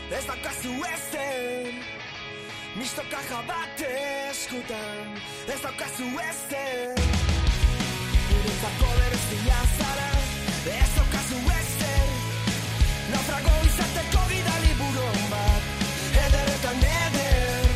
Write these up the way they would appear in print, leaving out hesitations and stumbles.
ez daukazu ezen, misto kaja bat eskutan, ez daukazu ezen, niretzako berezia zara, ez daukazu ezen, naufrago izateko bidali buron bat, ederetan eder,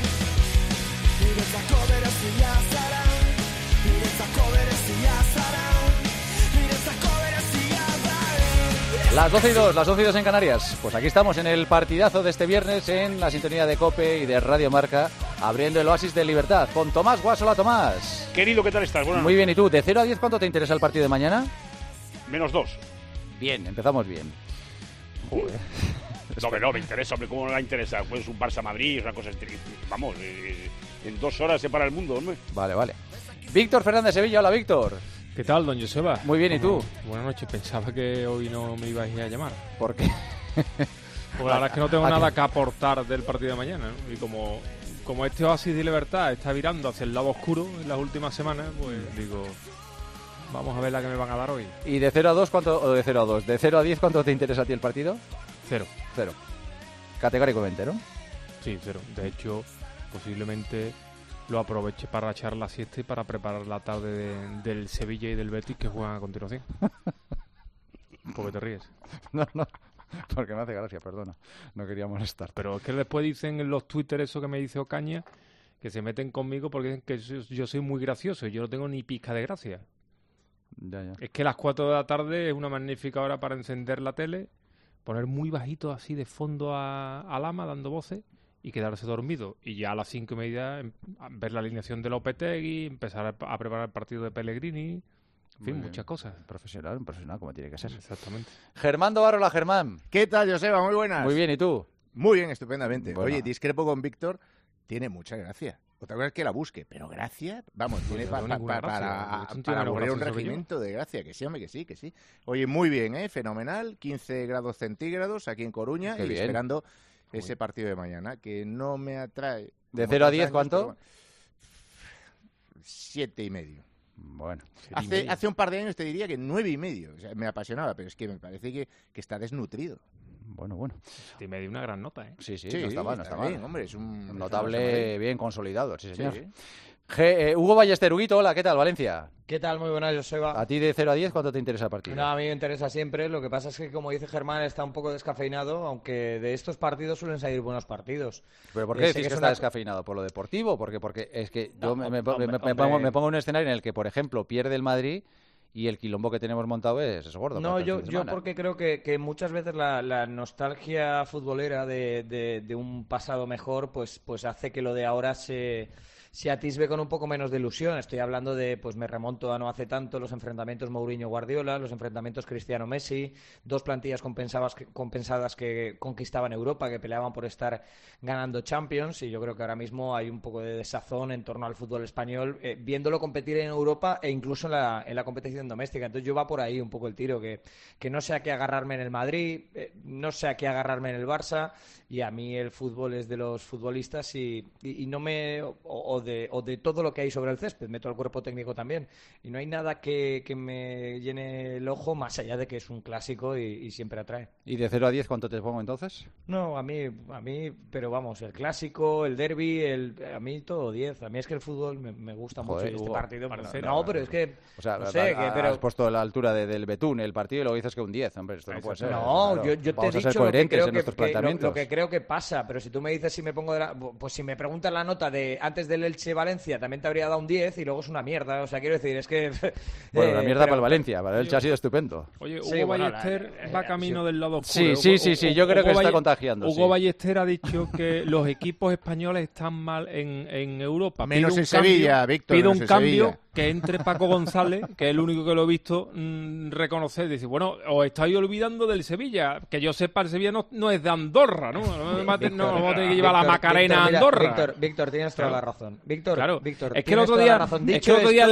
niretzako berezia zara, niretzako berezia zara, niretzako berezia zara. Las 12 y 2, las 12 y 2 en Canarias. Pues aquí estamos en el partidazo de este viernes en la sintonía de COPE y de Radio Marca, abriendo el Oasis de Libertad con Tomás Guas. Hola, Tomás. Querido, ¿qué tal estás? Bueno, muy bien, ¿y tú? De 0 a 10, ¿cuánto te interesa el partido de mañana? -2. Bien, empezamos bien. Joder. No, me interesa, hombre, ¿cómo no me interesa? Pues un Barça-Madrid, una cosa... Vamos, en 2 horas se para el mundo, hombre. Vale. Víctor Fernández Sevilla, hola, Víctor. ¿Qué tal, don Joseba? Muy bien, ¿y tú? Buenas noches, pensaba que hoy no me ibais a llamar. ¿Por qué? Pues la verdad es que no tengo nada que aportar del partido de mañana, ¿no? Y como este Oasis de Libertad está virando hacia el lado oscuro en las últimas semanas, pues digo, vamos a ver la que me van a dar hoy. ¿Y de 0 a 2 cuánto? O de 0 a 2. ¿De 0 a 10 cuánto te interesa a ti el partido? 0. Categóricamente, ¿no? Sí, 0. De hecho, posiblemente lo aproveche para echar la siesta y para preparar la tarde del Sevilla y del Betis que juegan a continuación. ¿Por qué te ríes? No, porque me hace gracia, perdona. No quería molestar. Pero es que después dicen en los Twitter eso que me dice Ocaña, que se meten conmigo porque dicen que yo soy muy gracioso y yo no tengo ni pizca de gracia. Ya. Es que las 4 de la tarde es una magnífica hora para encender la tele, poner muy bajito así de fondo a Lama dando voces y quedarse dormido. Y ya a las 5:30 ver la alineación de Lopetegui, empezar a preparar el partido de Pellegrini, en fin, muchas cosas. Un profesional como tiene que ser. Exactamente. Germán Dovar, hola, Germán. ¿Qué tal, Joseba? Muy buenas. Muy bien, ¿y tú? Muy bien, estupendamente. Bueno. Oye, discrepo con Víctor, tiene mucha gracia. Otra cosa es que la busque, pero gracia, vamos, tiene para aburrir un regimiento de gracia, que sí, hombre, que sí. Oye, muy bien, fenomenal, 15 grados centígrados aquí en Coruña. Qué y bien. Esperando ese partido de mañana, que no me atrae. ¿De 0 a 10 cuánto? 7,5. Bueno. Hace un par de años te diría que 9,5. O sea, me apasionaba, pero es que me parece que está desnutrido. Bueno. 7,5, una gran nota, ¿eh? Sí, no está mal. Bien, hombre, es un notable, bien consolidado, sí, señor. Sí. Hugo Ballester, Huguito, hola, ¿qué tal, Valencia? ¿Qué tal? Muy buenas, Joseba. ¿A ti de 0 a 10 cuánto te interesa el partido? No, a mí me interesa siempre. Lo que pasa es que, como dice Germán, está un poco descafeinado, aunque de estos partidos suelen salir buenos partidos. ¿Pero por qué decís que está descafeinado? ¿Por lo deportivo? Porque es que yo me pongo en un escenario en el que, por ejemplo, pierde el Madrid y el quilombo que tenemos montado es gordo. No, yo porque creo que muchas veces la nostalgia futbolera de un pasado mejor pues hace que lo de ahora se atisbe con un poco menos de ilusión. Estoy hablando de, pues me remonto a no hace tanto, los enfrentamientos Mourinho-Guardiola, los enfrentamientos Cristiano-Messi, dos plantillas compensadas que conquistaban Europa, que peleaban por estar ganando Champions, y yo creo que ahora mismo hay un poco de desazón en torno al fútbol español, viéndolo competir en Europa e incluso en la competición doméstica. Entonces yo va por ahí un poco el tiro, que no sé a qué agarrarme en el Madrid, no sé a qué agarrarme en el Barça, y a mí el fútbol es de los futbolistas y no me... O de todo lo que hay sobre el césped, meto al cuerpo técnico también, y no hay nada que me llene el ojo más allá de que es un clásico y siempre atrae. ¿Y de 0 a 10 cuánto te pongo entonces? No, a mí, pero vamos, el clásico, el derbi, a mí todo 10. A mí es que el fútbol me gusta mucho, y este partido. Pero es que, o sea, no sé, has puesto la altura del Betún, el partido, y luego dices que un 10, hombre, esto no puede ser. No, claro. yo te he dicho lo que creo que pasa, pero si tú me dices si me pongo pues si me preguntas la nota de antes del Elche-Valencia, también te habría dado un 10 y luego es una mierda. O sea, quiero decir, es que... Bueno, una mierda para el Valencia, para el Elche ha sido estupendo. Oye, Hugo Ballester va camino del lado Sí, oscuro. yo creo que está contagiando. Hugo Ballester ha dicho que los equipos españoles están mal en Europa. Menos en Sevilla, Víctor. Pide un cambio, que entre Paco González, que es el único que lo he visto reconocer. Dice, bueno, os estáis olvidando del Sevilla. Que yo sepa, el Sevilla no es de Andorra, ¿no? No vamos a tener que llevar la Macarena a Andorra. Víctor, tienes toda la razón. Víctor, es que el otro día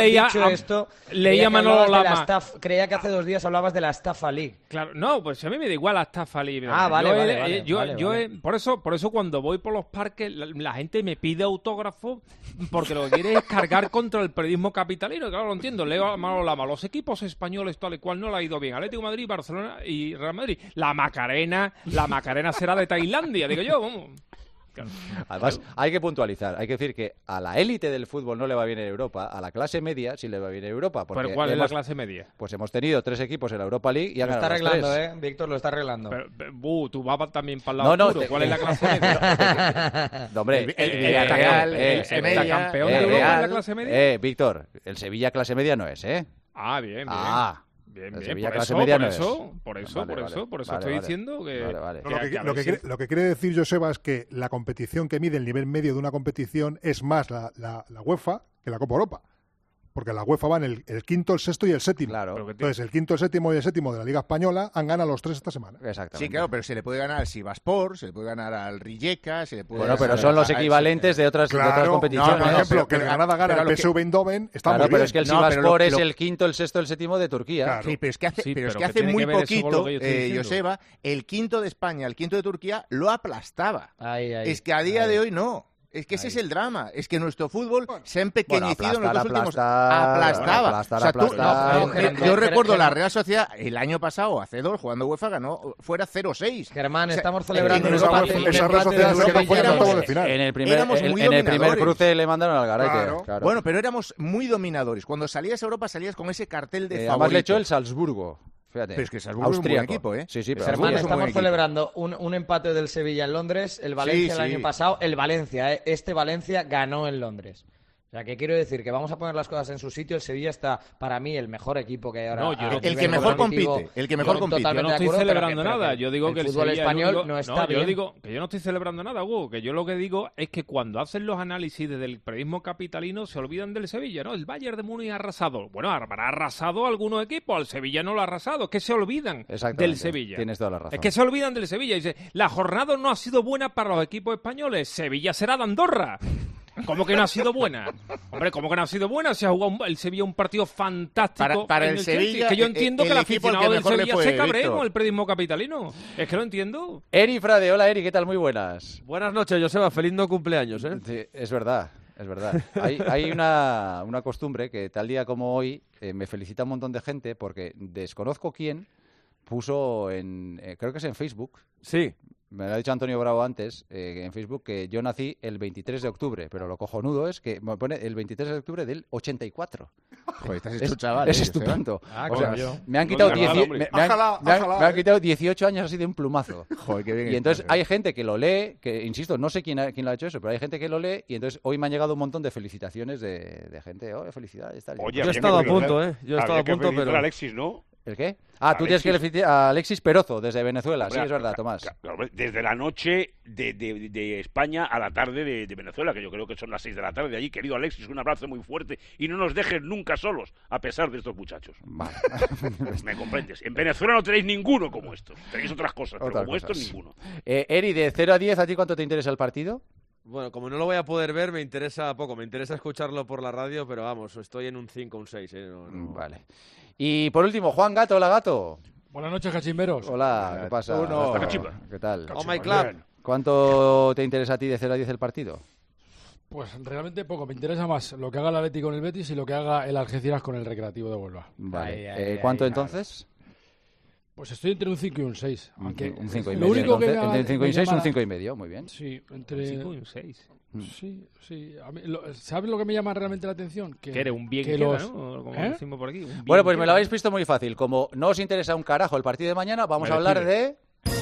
leía Manolo Lama. Creía que hace 2 días hablabas de la Estafa League. Claro, no, pues a mí me da igual la Estafa League. Vale. Por eso cuando voy por los parques la gente me pide autógrafos porque lo que quiere es cargar contra el periodismo capitalista capitalino, claro, lo entiendo. Leo Manolo Lama, los equipos españoles tal y cual no le ha ido bien. Atlético de Madrid, Barcelona y Real Madrid. La Macarena será de Tailandia, digo yo, vamos. Claro. Además, hay que puntualizar, hay que decir que a la élite del fútbol no le va bien en Europa, a la clase media sí le va bien en Europa. ¿Pero cuál es la clase media? Pues hemos tenido 3 equipos en la Europa League y han ganado los 3. Lo está arreglando, Víctor, lo está arreglando. Pero, tú vas también para el lado oscuro. ¿Cuál es la clase media? No, hombre, el Villarreal, el Sevilla, campeón de Europa en la clase media. Víctor, el Sevilla clase media no es, ¿eh? Ah, bien. Bien, por eso estoy diciendo que... Vale. Lo que quiere decir Joseba es que la competición que mide el nivel medio de una competición es más la UEFA que la Copa Europa. Porque la UEFA va en el quinto, el sexto y el séptimo. Claro. Entonces, el quinto, el séptimo y el séptimo de la Liga Española han ganado los 3 esta semana. Exactamente. Sí, claro, pero se le puede ganar al Sivaspor, se le puede ganar al Rijeka, se le puede ganar pero son los equivalentes de otras competiciones. Por ejemplo, que el Granada gana al PSV Eindhoven está muy bien. Pero es que el Sivaspor es el quinto, el sexto, el séptimo de Turquía. Claro. Sí, pero es que hace muy poquito, Joseba, el quinto de España, el quinto de Turquía, lo aplastaba. Es que a día de hoy no. Es que ese es el drama. Es que nuestro fútbol se ha empequeñecido en los 2 últimos... Aplastaba. Yo recuerdo la Real Sociedad el año pasado, hace 2, jugando UEFA, ganó fuera 0-6. Germán, estamos celebrando esa Real Sociedad en el primer cruce le mandaron al garete. Claro. Bueno, pero éramos muy dominadores. Cuando salías a Europa salías con ese cartel de favorito. Además le echó el Salzburgo. Fíjate, pero es que Salzburgo es un buen equipo, ¿eh? Sí, pero Germán, estamos celebrando un empate del Sevilla en Londres, el Valencia el año pasado, el Valencia, este Valencia ganó en Londres. O sea, que quiero decir que vamos a poner las cosas en su sitio. El Sevilla está, para mí, el mejor equipo que hay ahora. El que mejor compite. Yo no estoy celebrando nada. Yo digo que el fútbol Sevilla, español no está bien. Yo digo que yo no estoy celebrando nada, Hugo. Que yo lo que digo es que cuando hacen los análisis desde el periodismo capitalino se olvidan del Sevilla, ¿no? El Bayern de Múnich ha arrasado. Bueno, habrá arrasado algunos equipos. Al Sevilla no lo ha arrasado. Es que se olvidan del Sevilla. Tienes toda la razón. Es que se olvidan del Sevilla. Dice, la jornada no ha sido buena para los equipos españoles. Sevilla será de Andorra. ¿Cómo que no ha sido buena? Hombre, ¿cómo que no ha sido buena? Se ha jugado el Sevilla un partido fantástico para el Sevilla. Es que yo entiendo que el aficionado del Sevilla se cabree con el periodismo capitalino. Es que lo entiendo. Eri Frade, hola Eri, ¿qué tal? Muy buenas. Buenas noches, Joseba. Feliz no cumpleaños, ¿eh? Sí, es verdad. Hay una costumbre que tal día como hoy me felicita un montón de gente porque desconozco quién puso creo que es en Facebook. Sí. Me lo ha dicho Antonio Bravo antes, en Facebook, que yo nací el 23 de octubre, pero lo cojonudo es que me pone el 23 de octubre del 84. Joder, estás hecho chaval. Es estupendo. Claro. Me han quitado 18 años así de un plumazo. Joder, qué bien. Y entonces hay gente que lo lee, que insisto, no sé quién lo ha hecho eso, pero hay gente que lo lee y entonces hoy me han llegado un montón de felicitaciones de gente. Felicidades. Tal. Oye, yo he estado a punto, ¿eh? Yo he estado a punto, pero... Alexis, ¿no? ¿El qué? Tú tienes que felicitar a Alexis Perozo desde Venezuela. Hombre, sí, es verdad, Tomás. Desde la noche de España a la tarde de Venezuela, que yo creo que son las 6 de la tarde de allí. Querido Alexis, un abrazo muy fuerte y no nos dejes nunca solos, a pesar de estos muchachos. Vale. ¿Me comprendes? En Venezuela no tenéis ninguno como estos. Tenéis otras cosas, pero como estos, ninguno. Eri, de 0 a 10, ¿a ti cuánto te interesa el partido? Bueno, como no lo voy a poder ver, me interesa poco. Me interesa escucharlo por la radio, pero vamos, estoy en un 5 un 6. Vale. Y por último, Juan Gato, hola Gato. Buenas noches, cachimberos. Hola, ¿qué pasa? ¿Qué tal? Oh my club. ¿Cuánto te interesa a ti de 0 a 10 el partido? Pues realmente poco. Me interesa más lo que haga el Atlético con el Betis y lo que haga el Algeciras con el Recreativo de Huelva. Vale. ¿Cuánto entonces? Pues estoy entre un 5 y un 6. Un 5 y medio. Lo único entre un 5 y 6, un 5 y medio. Muy bien. Sí, entre... Un 5 y un 6. Sí. ¿Sabes lo que me llama realmente la atención? Que eres un bien queda, ¿no? Como decimos por aquí. Bueno, pues me lo habéis visto muy fácil. Como no os interesa un carajo el partido de mañana, vamos a hablar de...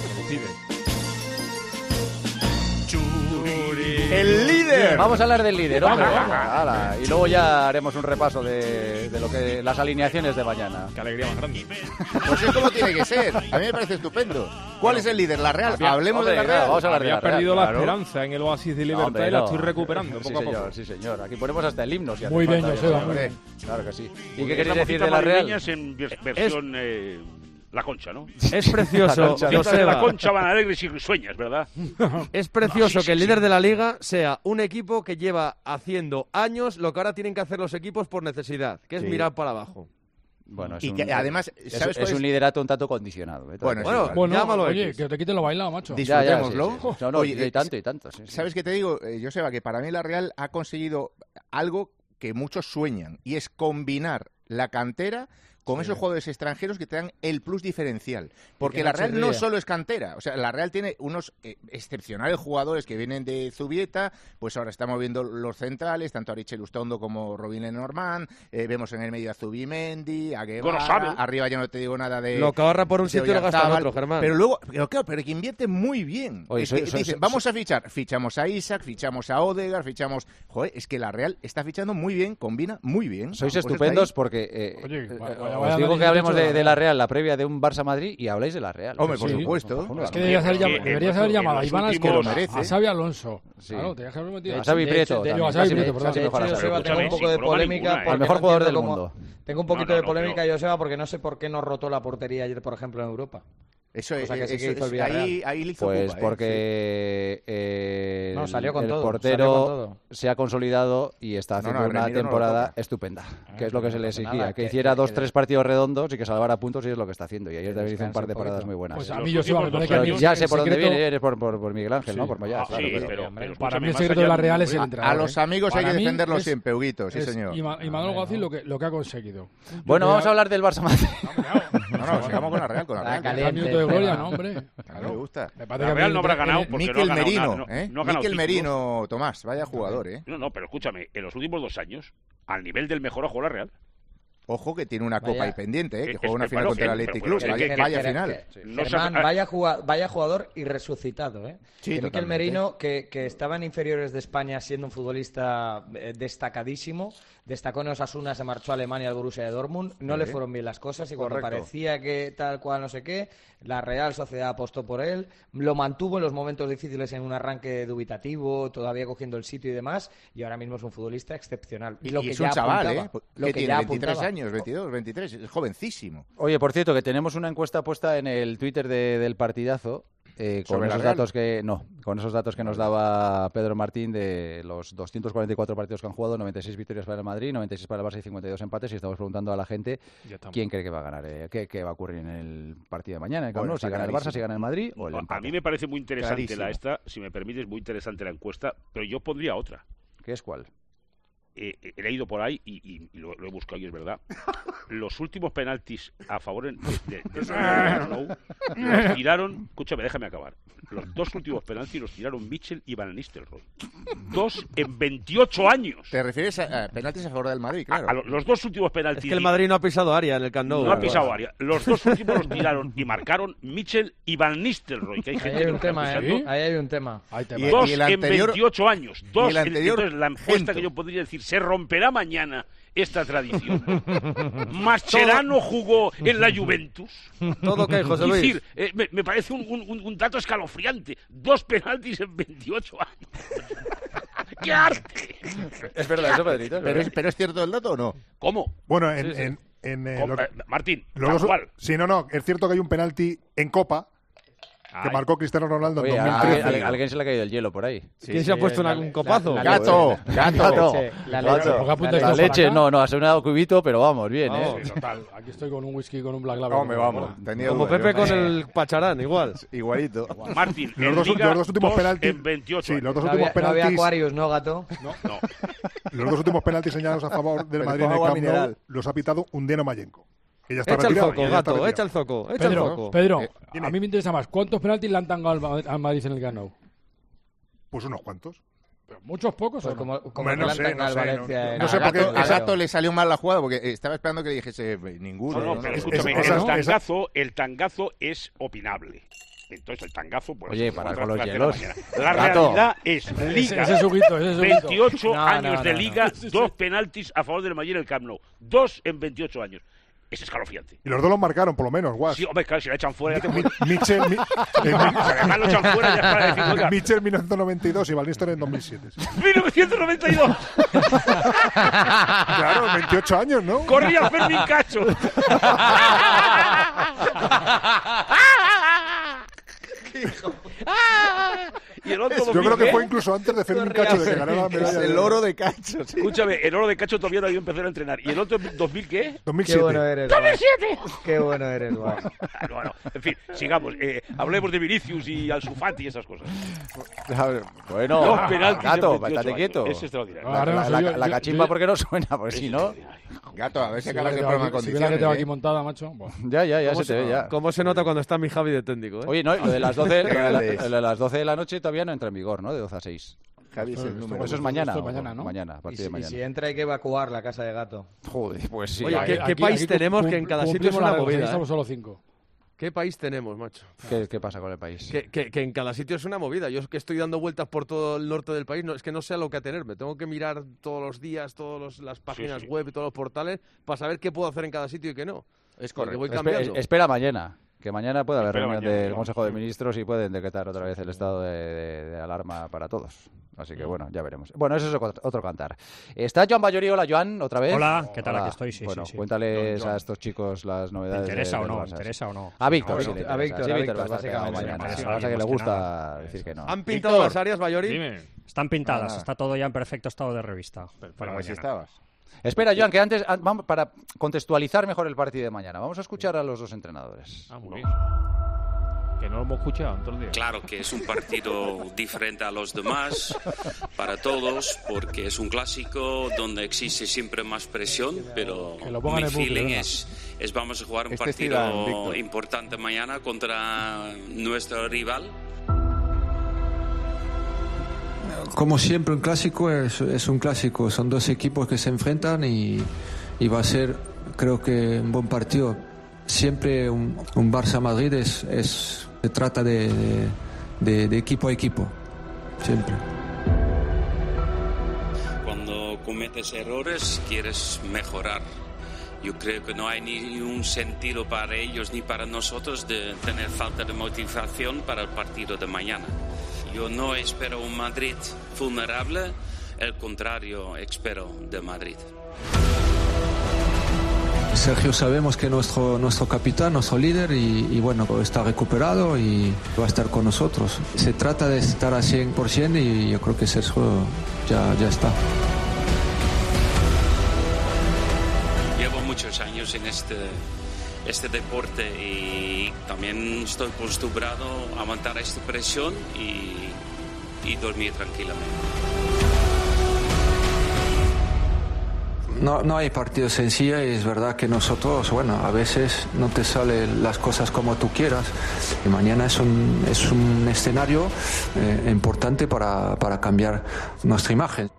¡El líder! Vamos a hablar del líder, hombre. Y luego ya haremos un repaso de lo que las alineaciones de mañana. Qué alegría más grande. Pues es como tiene que ser. A mí me parece estupendo. ¿Cuál es el líder? ¿La Real? Hablemos de la Real. Vamos a hablar de la Real. Perdido la esperanza en el oasis de libertad y la estoy recuperando poco a poco. Sí, señor. Aquí ponemos hasta el himno. Muy bien, Joseba. Claro que sí. ¿Y qué queréis decir de la Real? En versión... La Concha, ¿no? Es precioso, Joseba. La Concha van alegres y sueñas, ¿verdad? Es precioso que el líder de la Liga sea un equipo que lleva haciendo años lo que ahora tienen que hacer los equipos por necesidad, que es mirar para abajo. Bueno, y que además, ¿sabes es un liderato un tanto condicionado. Bueno, llámalo. Oye, que te quiten lo bailado, macho. Disfrutémoslo. Oye, y tanto. Sí. ¿Sabes qué te digo, Joseba? Que para mí la Real ha conseguido algo que muchos sueñan, y es combinar la cantera con esos jugadores extranjeros que te dan el plus diferencial. Porque la Real no solo es cantera, o sea, la Real tiene unos excepcionales jugadores que vienen de Zubieta, pues ahora estamos viendo los centrales, tanto Ariche Lustondo como Robin Lenormand, vemos en el medio a Zubimendi, a Guevara, arriba ya no te digo nada de... Lo que ahorra por un sitio lo gasta en otro, Germán. Pero luego, pero que invierte muy bien. Oye, dicen, vamos a fichar, fichamos a Isaac, fichamos a Odegaard, fichamos... Joder, es que la Real está fichando muy bien, combina muy bien. Sois estupendos porque... os digo que hablemos de la Real, la previa de un Barça-Madrid, y habláis de la Real. Hombre, por supuesto. Es que deberías haber llamado a Iván Ascos, a Xavi Alonso. Claro, tenías que haber metido a Xavi Prieto. Joseba, tengo un poco de polémica. El mejor jugador del mundo. Tengo un poquito de polémica, Joseba, porque no sé por qué no rotó la portería ayer, por ejemplo, en Europa. Eso es, ahí le hizo pues culpa, porque salió con el todo, portero se ha consolidado y está haciendo una temporada estupenda, que es lo que se le exigía, que hiciera 2-3 partidos redondos y que salvara puntos, y es lo que está haciendo, y ayer también hizo un par de paradas muy buenas. Pues a mí ya sé por dónde viene, eres por Miguel Ángel, ¿no? Por Mayas, pero para mí el secreto de la Real es el entrenador. A los amigos hay que defenderlos siempre, Huguito, sí señor. Y Manuel Gacín lo que ha conseguido. Bueno, vamos a hablar del Barça-Madrid. No, sigamos con la Real, Un minuto de gloria, ¿no, hombre? Claro. Me gusta. La Real no habrá ganado porque Mikel no ha ganado Merino, nada. No ha ganado Mikel títulos. Merino, Tomás, vaya jugador, ¿eh? No, pero escúchame, en los últimos 2 años, al nivel del mejor ha jugado la Real. Ojo que tiene una copa ahí pendiente, que juega una final contra el Athletic Club. Vaya final. Germán, vaya jugador y resucitado, ¿eh? Sí, Mikel Merino, que estaba en inferiores de España siendo un futbolista destacadísimo, destacó en Osasuna, se marchó a Alemania al Borussia de Dortmund, no le fueron bien las cosas y cuando parecía que tal cual no sé qué, la Real Sociedad apostó por él, lo mantuvo en los momentos difíciles en un arranque dubitativo, todavía cogiendo el sitio y demás, y ahora mismo es un futbolista excepcional. Y lo que es un chaval, que tiene 23 años, 22, 23, es jovencísimo. Oye, por cierto, que tenemos una encuesta puesta en el Twitter del partidazo, con esos datos que nos daba Pedro Martín de los 244 partidos que han jugado, 96 victorias para el Madrid, 96 para el Barça y 52 empates, y estamos preguntando a la gente quién cree que va a ganar, qué va a ocurrir en el partido de mañana, si gana el Barça, si gana el Madrid o el empate. A mí me parece muy interesante si me permites, muy interesante la encuesta, pero yo pondría otra. ¿Qué es cuál? He leído por ahí y lo he buscado y es verdad. Los últimos penaltis a favor de los tiraron, escúchame, déjame acabar. Los 2 últimos penaltis los tiraron Mitchell y Van Nistelrooy. 2 en 28 años. ¿Te refieres a penaltis a favor del Madrid? Claro. Los 2 últimos penaltis. Es que el Madrid no ha pisado área en el Camp Nou. No ha pisado área. Los 2 últimos los tiraron y marcaron Mitchell y Van Nistelrooy. Que hay gente ahí hay un tema, ¿eh? Ahí hay un tema. 2 en 28 años. Entonces la encuesta que yo podría decir, se romperá mañana esta tradición. Mascherano jugó en la Juventus. Todo que José Luis. Es decir, me parece un dato escalofriante. 2 penaltis en 28 años. ¡Qué arte! Es verdad eso, Pedrito. ¿Pero es cierto el dato o no? ¿Cómo? Bueno, Martín, ¿cuál? Sí, no, es cierto que hay un penalti en Copa que marcó Cristiano Ronaldo en 2013. Alguien se le ha caído el hielo por ahí. ¿Quién se ha puesto un copazo? ¡Gato! La leche, no, ha sonado cubito, pero vamos, bien, Sí, total. Aquí estoy con un whisky con un Black Label. Hombre, vamos. Como Pepe con el Pacharán, igual. Igualito. Martín, los dos últimos penaltis en 28. Sí, los dos últimos penaltis. No había Aquarius, ¿no, Gato? No. Los 2 últimos penaltis señalados a favor del Madrid en el Camp Nou los ha pitado Undeno Mayenko. Echa el zoco, Gato, echa el zoco. Pedro, a mí me interesa más. ¿Cuántos penaltis le han tangado al Madrid en el Camp Nou? Pues unos cuantos. Pero muchos, pocos. Pues como no sé, no sé porque a Gato le salió mal la jugada porque estaba esperando que dijese ninguno. No, pero escúchame, el tangazo es opinable. Entonces el tangazo, pues... Oye, para con los hielos. La realidad es Liga, ese 28 años de Liga, 2 penaltis a favor del Madrid en el Camp Nou. 2 en 28 años. Es escalofriante. Y los 2 los marcaron, por lo menos, Guas. Sí, hombre, claro, si la echan fuera... Mitchell... además lo echan fuera ya para decir, oiga... Mitchell en 1992 y Van Nistelrooy en 2007. ¡1992! Claro, 28 años, ¿no? Corría Fermín Cacho. Y el otro Yo 2000, creo que ¿qué? fue incluso antes de Fermín Cacho de que ganara la medalla. El oro de Cacho. Sí. Escúchame, el oro de Cacho todavía no había empezado a entrenar. ¿Y el otro 2000 qué? 2007. Qué bueno eres, Guas. Qué bueno eres, Guas. Bueno, en fin, sigamos. Hablemos de Vinicius y Ansu Fati y esas cosas. Bueno, Los penaltis Gato, en 28 estate años. quieto. Es extraordinario. Ahora no, La cachimba, ¿por qué no suena? Porque si no... Gato, a ver si Si acabas ves el que programa tengo en aquí- si ves la que tengo aquí condiciones. montada, macho. Buah. Ya ¿Cómo se te ve ya. ¿Cómo se nota cuando está mi Javi de técnico? Oye, no, lo de las 12, lo de las 12 de la noche todavía no entra en vigor, ¿no? De 12 a 6. Javi es el Esto- número. Eso es mañana. esto es mañana, ¿no? Mañana, a Y partir de si, y mañana. si entra hay que evacuar la casa de Gato. Joder, pues sí. Oye, Hay- ¿qué país tenemos que en cada sitio es una cumplimos la regla, movida, Estamos solo 5. ¿Qué país tenemos, macho? ¿Qué pasa con el país? Que en cada sitio es una movida. Yo es que estoy dando vueltas por todo el norte del país, es que no sé a lo que atenerme. Tengo que mirar todos los días, todas las páginas web y todos los portales para saber qué puedo hacer en cada sitio y qué no. Es Porque correcto. voy cambiando. Espera mañana. Que mañana puede haber Espera reunión mañana, del ¿no? Consejo de Ministros y pueden decretar otra vez el estado de alarma para todos. Así que bueno, ya veremos. Bueno, eso es otro cantar. ¿Está Joan Bayorí? Hola, Joan, otra vez. Hola, ¿qué tal? Hola. Aquí estoy, sí, Bueno, sí. cuéntales Joan. a estos chicos las ¿Me novedades. interesa o del no? Barça. ¿Me interesa o no? A Víctor, A sí, le Víctor, interesa. Sí, a Víctor Víctor, va a estar pegado básicamente. mañana. Me interesa, Pasa que le más que gusta nada. decir que no. ¿Han pintado Víctor. las áreas, Bayorí? Dime. Están pintadas, Nada. está todo ya en perfecto estado de revista. Para Pero si mañana. estabas. Espera, Joan, que antes, vamos, para contextualizar mejor el partido de mañana, vamos a escuchar a los dos entrenadores. Ah, muy bien. Que no lo hemos escuchado en todo el día. Claro que es un partido diferente a los demás, para todos, porque es un clásico donde existe siempre más presión, pero Que lo pongan mi en bucle, feeling venga. es vamos a jugar un Este es partido Zidane, Víctor. importante mañana contra nuestro rival. Como siempre, un clásico es un clásico. Son dos equipos que se enfrentan y va a ser, creo que, un buen partido. Siempre un Barça-Madrid se trata de equipo a equipo. Siempre. Cuando cometes errores, quieres mejorar. Yo creo que no hay ni un sentido para ellos ni para nosotros de tener falta de motivación para el partido de mañana. Yo no espero un Madrid vulnerable, el contrario espero de Madrid. Sergio sabemos que nuestro capitán, nuestro líder, y bueno, está recuperado y va a estar con nosotros. Se trata de estar a 100% y yo creo que Sergio ya está. Llevo muchos años en este deporte y también estoy acostumbrado a aguantar esta presión y dormir tranquilamente. No hay partido sencillo y es verdad que nosotros, bueno, a veces no te salen las cosas como tú quieras y mañana es un escenario importante para cambiar nuestra imagen.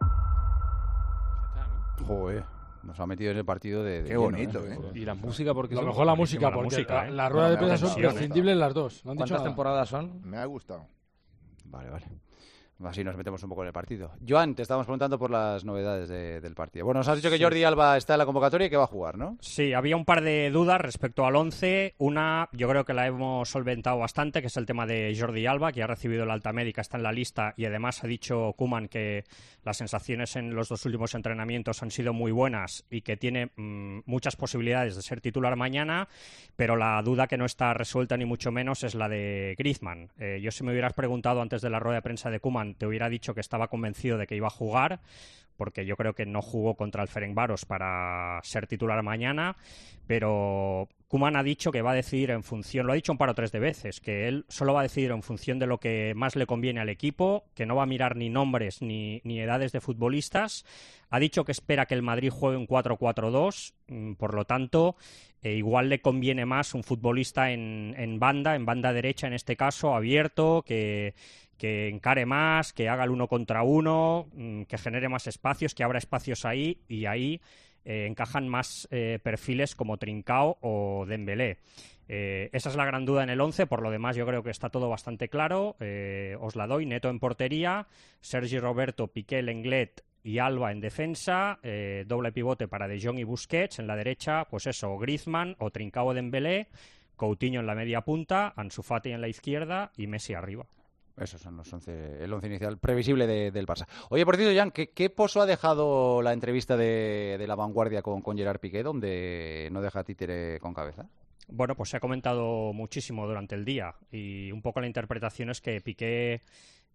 Joder, nos ha metido en el partido de Qué lleno, bonito, ¿eh? Y la música, porque Lo son- mejor la buenísima música, porque música, ¿eh? la rueda de Bueno, prensa son atención, prescindibles las dos. No han dicho ¿Cuántas nada. temporadas son? Me ha gustado. Vale. Así nos metemos un poco en el partido. Joan, te estábamos preguntando por las novedades del partido. Bueno, nos has dicho que Jordi Alba está en la convocatoria y que va a jugar, ¿no? Sí, había un par de dudas respecto al 11. Una, yo creo que la hemos solventado bastante, que es el tema de Jordi Alba, que ha recibido la alta médica, está en la lista y además ha dicho Koeman que las sensaciones en los dos últimos entrenamientos han sido muy buenas y que tiene muchas posibilidades de ser titular mañana, pero la duda que no está resuelta ni mucho menos es la de Griezmann. Yo si me hubieras preguntado antes de la rueda de prensa de Koeman, te hubiera dicho que estaba convencido de que iba a jugar, porque yo creo que no jugó contra el Ferencváros para ser titular mañana, pero Koeman ha dicho que va a decidir en función, lo ha dicho un par o tres de veces, que él solo va a decidir en función de lo que más le conviene al equipo, que no va a mirar ni nombres ni edades de futbolistas. Ha dicho que espera que el Madrid juegue un 4-4-2, por lo tanto, igual le conviene más un futbolista en banda derecha en este caso, abierto, que encare más, que haga el 1 contra 1, que genere más espacios, que abra espacios ahí y ahí encajan más perfiles como Trincao o Dembélé. Esa es la gran duda en el 11, por lo demás yo creo que está todo bastante claro. Os la doy: Neto en portería, Sergi Roberto, Piqué, Lenglet y Alba en defensa, doble pivote para De Jong y Busquets, en la derecha pues eso, Griezmann o Trincao o Dembélé, Coutinho en la media punta, Ansu Fati en la izquierda y Messi arriba. Esos son el 11 inicial previsible del Barça. Oye, por cierto, Jan, ¿qué pozo ha dejado la entrevista de La Vanguardia con Gerard Piqué, donde no deja títere con cabeza? Bueno, pues se ha comentado muchísimo durante el día y un poco la interpretación es que Piqué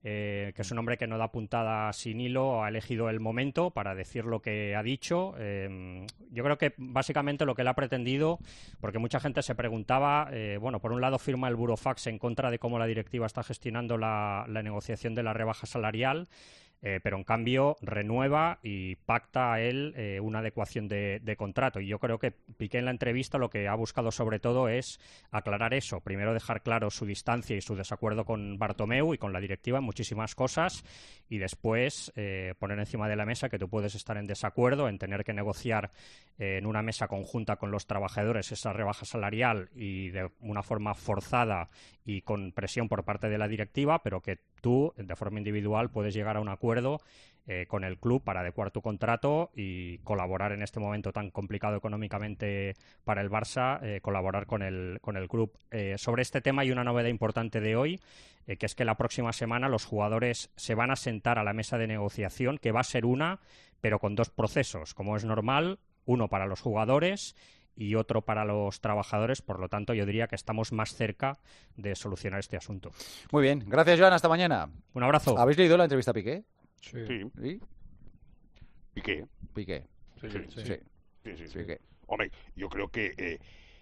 que es un hombre que no da puntada sin hilo, ha elegido el momento para decir lo que ha dicho. Yo creo que básicamente lo que él ha pretendido, porque mucha gente se preguntaba, bueno, por un lado firma el Burofax en contra de cómo la directiva está gestionando la negociación de la rebaja salarial, pero en cambio renueva y pacta a él una adecuación de contrato. Y yo creo que Piqué en la entrevista lo que ha buscado sobre todo es aclarar eso. Primero dejar claro su distancia y su desacuerdo con Bartomeu y con la directiva en muchísimas cosas, y después poner encima de la mesa que tú puedes estar en desacuerdo, en tener que negociar en una mesa conjunta con los trabajadores esa rebaja salarial y de una forma forzada y con presión por parte de la directiva, pero que tú, de forma individual, puedes llegar a un acuerdo con el club para adecuar tu contrato y colaborar en este momento tan complicado económicamente para el Barça, colaborar con el club. Sobre este tema hay una novedad importante de hoy, que es que la próxima semana los jugadores se van a sentar a la mesa de negociación, que va a ser una, pero con dos procesos, como es normal, uno para los jugadores y otro para los trabajadores. Por lo tanto, yo diría que estamos más cerca de solucionar este asunto. Muy bien. Gracias, Joan. Hasta mañana. Un abrazo. ¿Habéis leído la entrevista a Piqué? Sí. ¿Sí? Piqué. Piqué. Sí. Piqué. Hombre, yo creo que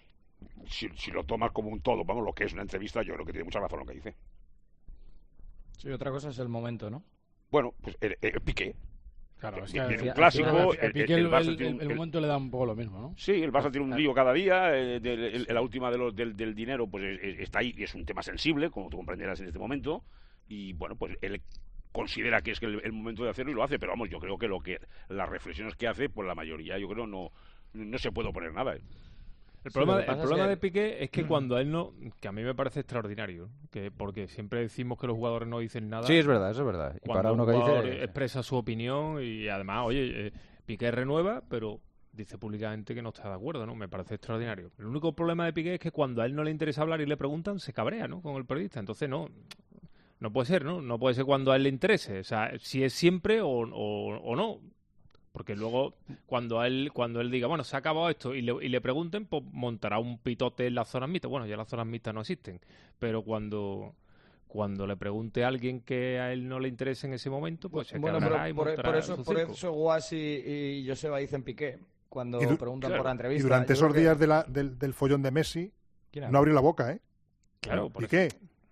si lo tomas como un todo, vamos, lo que es una entrevista, yo creo que tiene mucha razón lo que dice. Sí, otra cosa es el momento, ¿no? Bueno, pues Piqué. Claro, es que que un clásico. El momento le da un poco lo mismo, ¿no? Sí, el Barça tiene un lío cada día. La última del dinero, pues está ahí y es un tema sensible, como tú comprenderás en este momento. Y bueno, pues él considera que es el momento de hacerlo y lo hace. Pero vamos, yo creo que las reflexiones que hace, pues la mayoría, yo creo, no se puede oponer nada. El problema de Piqué es que cuando a él no, que a mí me parece extraordinario, porque siempre decimos que los jugadores no dicen nada. Sí, es verdad, eso es verdad. Y cuando para uno que dice expresa su opinión y además, oye, Piqué renueva, pero dice públicamente que no está de acuerdo, ¿no? Me parece extraordinario. El único problema de Piqué es que cuando a él no le interesa hablar y le preguntan, se cabrea, ¿no? Con el periodista. Entonces no puede ser, ¿no? No puede ser cuando a él le interese. O sea, si es siempre o no. Porque luego, cuando él diga, bueno, se ha acabado esto, y le pregunten, pues montará un pitote en las zonas mixtas. Bueno, ya las zonas mixtas no existen. Pero cuando le pregunte a alguien que a él no le interese en ese momento, pues se quedará y montará por eso Guas y Joseba dicen Piqué, cuando preguntan por la entrevista. Y durante esos días del follón de Messi, no abrió la boca, ¿eh? Claro. Piqué.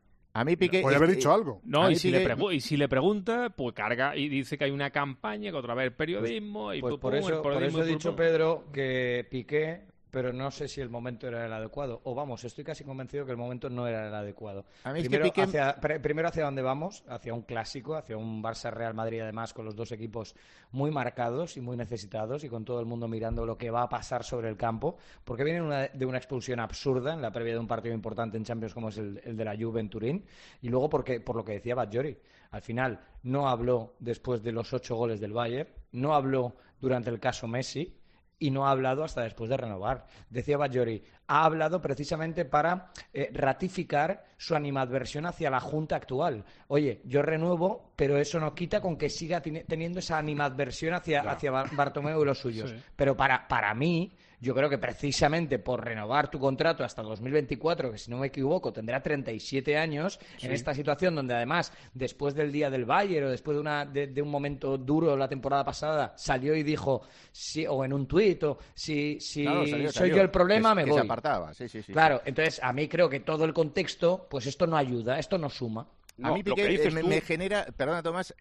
A mí Piqué... Podría haber dicho algo. No, y si le pregunta, pues carga y dice que hay una campaña, que otra vez el periodismo... Pues por eso he dicho, Pedro, que Piqué, pero no sé si el momento era el adecuado. O vamos, estoy casi convencido que el momento no era el adecuado. A mí Primero hacia dónde vamos, hacia un clásico, hacia un Barça-Real Madrid, además, con los dos equipos muy marcados y muy necesitados y con todo el mundo mirando lo que va a pasar sobre el campo, porque viene de una expulsión absurda en la previa de un partido importante en Champions como es el de la Juve en Turín, y luego por lo que decía Batllori, al final no habló después de los 8 goles del Bayern, no habló durante el caso Messi, y no ha hablado hasta después de renovar. Decía Batllori, ha hablado precisamente para ratificar su animadversión hacia la Junta actual. Oye, yo renuevo, pero eso no quita con que siga teniendo esa animadversión hacia Bartomeu y los suyos. Sí. Pero para mí, yo creo que precisamente por renovar tu contrato hasta 2024, que si no me equivoco tendrá 37 años, en esta situación donde además, después del día del Bayern o después de un momento duro la temporada pasada, salió y dijo, sí, o en un tuit, o si salió. Soy yo el problema, me voy. Se apartaba. Sí. Claro, entonces a mí creo que todo el contexto, pues esto no ayuda, esto no suma. A mí Piqué me genera, perdona Tomás,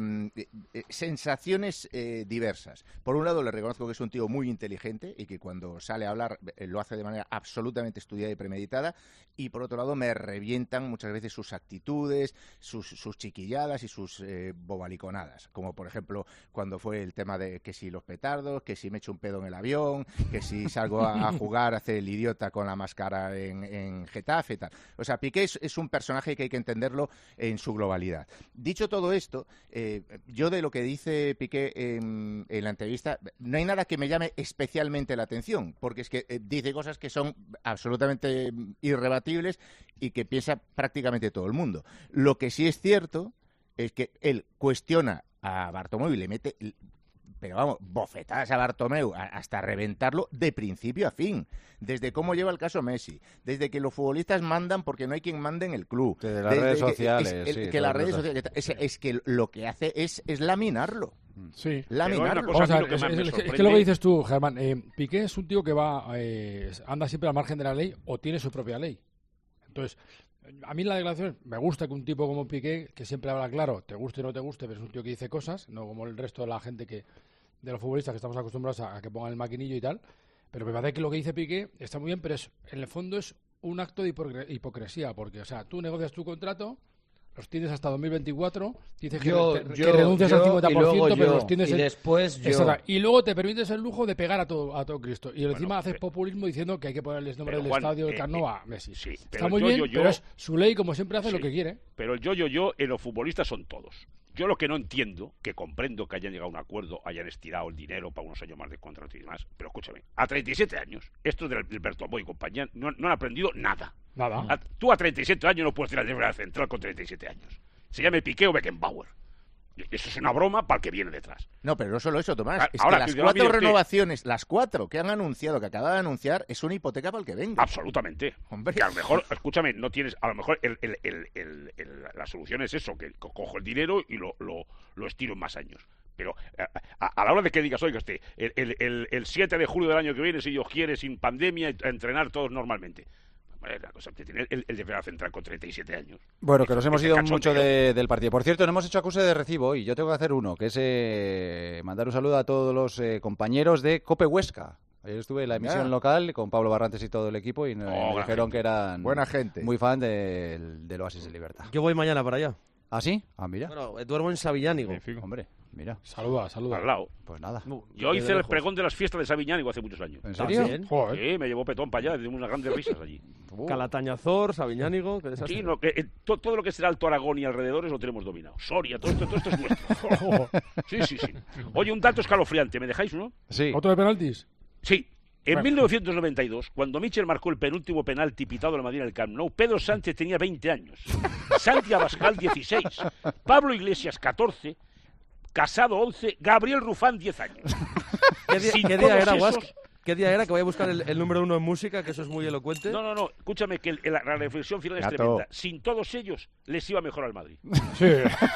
sensaciones diversas. Por un lado le reconozco que es un tío muy inteligente y que cuando sale a hablar lo hace de manera absolutamente estudiada y premeditada, y por otro lado me revientan muchas veces sus actitudes, sus chiquilladas y sus bobaliconadas, como por ejemplo cuando fue el tema de que si los petardos, que si me echo un pedo en el avión, que si salgo a jugar, hacer el idiota con la máscara en Getafe y tal. O sea, Piqué es un personaje que hay que entenderlo en su globalidad. Dicho todo esto, yo de lo que dice Piqué en la entrevista, no hay nada que me llame especialmente la atención, porque es que dice cosas que son absolutamente irrebatibles y que piensa prácticamente todo el mundo. Lo que sí es cierto es que él cuestiona a Bartomeu y le mete pero vamos, bofetadas a Bartomeu hasta reventarlo de principio a fin. Desde cómo lleva el caso Messi, desde que los futbolistas mandan porque no hay quien mande en el club. Desde las redes sociales. Que las redes sociales es que lo que hace es laminarlo. Sí. Laminarlo. Vamos a ver, es que lo que dices tú, Germán, Piqué es un tío que anda siempre al margen de la ley o tiene su propia ley. Entonces, a mí la declaración me gusta que un tipo como Piqué, que siempre habla claro, te guste o no te guste, pero es un tío que dice cosas, no como el resto de la gente de los futbolistas que estamos acostumbrados a que pongan el maquinillo y tal. Pero me parece que lo que dice Piqué está muy bien, pero en el fondo es un acto de hipocresía, porque, o sea, tú negocias tu contrato, los tienes hasta 2024, dices que renuncias al 50%, pero los tienes... Y después y luego te permites el lujo de pegar a todo Cristo. Y encima haces populismo diciendo que hay que ponerles nombre del estadio del Camp Nou a Messi. Sí, está muy bien, pero es su ley, como siempre hace lo que quiere. Pero el yo en los futbolistas son todos. Yo lo que no entiendo, que comprendo que hayan llegado a un acuerdo, hayan estirado el dinero para unos años más de contrato y demás, pero escúchame, a 37 años, estos del Bertomeu y compañía no han aprendido nada. Nada. Tú a 37 años no puedes ir a la central con 37 años. Se llame Piqué o Beckenbauer. Eso es una broma para el que viene detrás. No, pero no solo eso, Tomás. Es ahora, que las 4 renovaciones, las 4 que han anunciado, que acaban de anunciar, es una hipoteca para el que venga. Absolutamente. Hombre. Que a lo mejor, escúchame, no tienes... A lo mejor la solución es eso, que cojo el dinero y lo estiro en más años. Pero a la hora de que digas, oiga, el 7 de julio del año que viene, si Dios quiere, sin pandemia, a entrenar todos normalmente... La cosa que tiene el defensa central con 37 años. Bueno, que nos hemos ido mucho del partido. Por cierto, no hemos hecho acuse de recibo y yo tengo que hacer uno, que es mandar un saludo a todos los compañeros de Cope Huesca. Ayer estuve en la emisión local con Pablo Barrantes y todo el equipo y me dijeron que eran buena gente, muy fan del Oasis de Libertad. Yo voy mañana para allá. ¿Ah, sí? Ah, mira. Bueno, duermo en Sabiñánigo. Hombre, mira. Saluda. Al lado. Pues nada. Yo hice el pregón de las fiestas de Sabiñánigo hace muchos años. ¿En serio? Sí, me llevó Petón para allá, dimos unas grandes risas allí. Calatañazor, Sabiñánigo, qué desastre. Sí, todo lo que será Alto Aragón y alrededores lo tenemos dominado. Soria, todo esto es nuestro. Sí. Oye, un dato escalofriante, ¿me dejáis uno? Sí. ¿Otro de penaltis? Sí. En 1992, cuando Michel marcó el penúltimo penalti pitado en el Madrid en el Camp Nou, Pedro Sánchez tenía 20 años, Santi Abascal 16, Pablo Iglesias 14, Casado 11, Gabriel Rufán 10 años. ¿Qué día era, Guas? ¿Qué día era? Que voy a buscar el número 1 en música, que eso es muy elocuente. No, escúchame, que la reflexión final es tremenda. Sin todos ellos, les iba mejor al Madrid. Sí.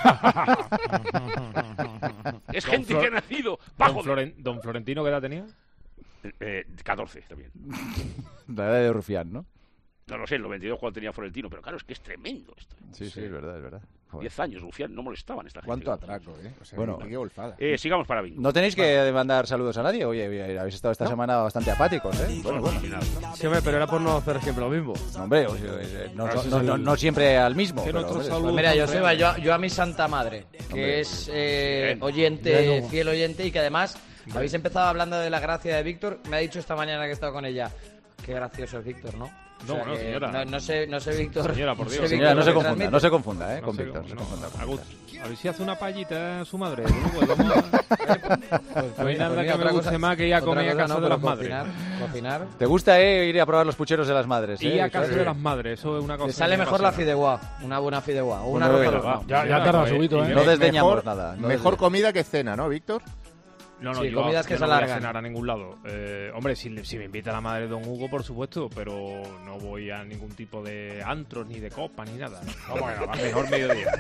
Es gente que ha nacido bajo... ¿Don Florentino qué edad tenía? 14 también. La edad de Rufián, ¿no? No lo sé, el 92 cuando tenía Florentino, pero claro, es que es tremendo esto. Sí, es verdad. Joder. 10 años, Rufián, no molestaban esta gente. ¿Cuánto atraco, O sea, bueno, qué golfada. Sigamos para bingo. No tenéis que mandar saludos a nadie. Oye, habéis estado esta semana bastante apáticos, ¿eh? Bueno. Sí, hombre, pero era por no hacer siempre lo mismo. Hombre, no siempre al mismo. Pues mira, Joseba, yo a mi santa madre, que es oyente, fiel oyente, y que además habéis empezado hablando de la gracia de Víctor. Me ha dicho esta mañana que he estado con ella. Qué gracioso es Víctor, ¿no? No, señora. No sé, Víctor. Señora, por Dios. Señora, no se confunda, con Víctor. A ver si hace una payita a su madre. No hay nada que me guste más que ir a comer a casa de las madres. Cocinar. ¿Te gusta, ir a probar los pucheros de las madres? Ir a casa de las madres, eso es una cosa. Te sale mejor la fideuá, una buena fideuá. Una roja. Ya tarda subito, ¿eh? No desdeñamos nada. Mejor comida que cena, ¿no, Víctor? No, sí, yo comidas que se no voy alargan. a cenar a ningún lado. Hombre, si me invita la madre de Don Hugo, por supuesto, pero no voy a ningún tipo de antros, ni de copa, ni nada. Bueno, mejor mediodía.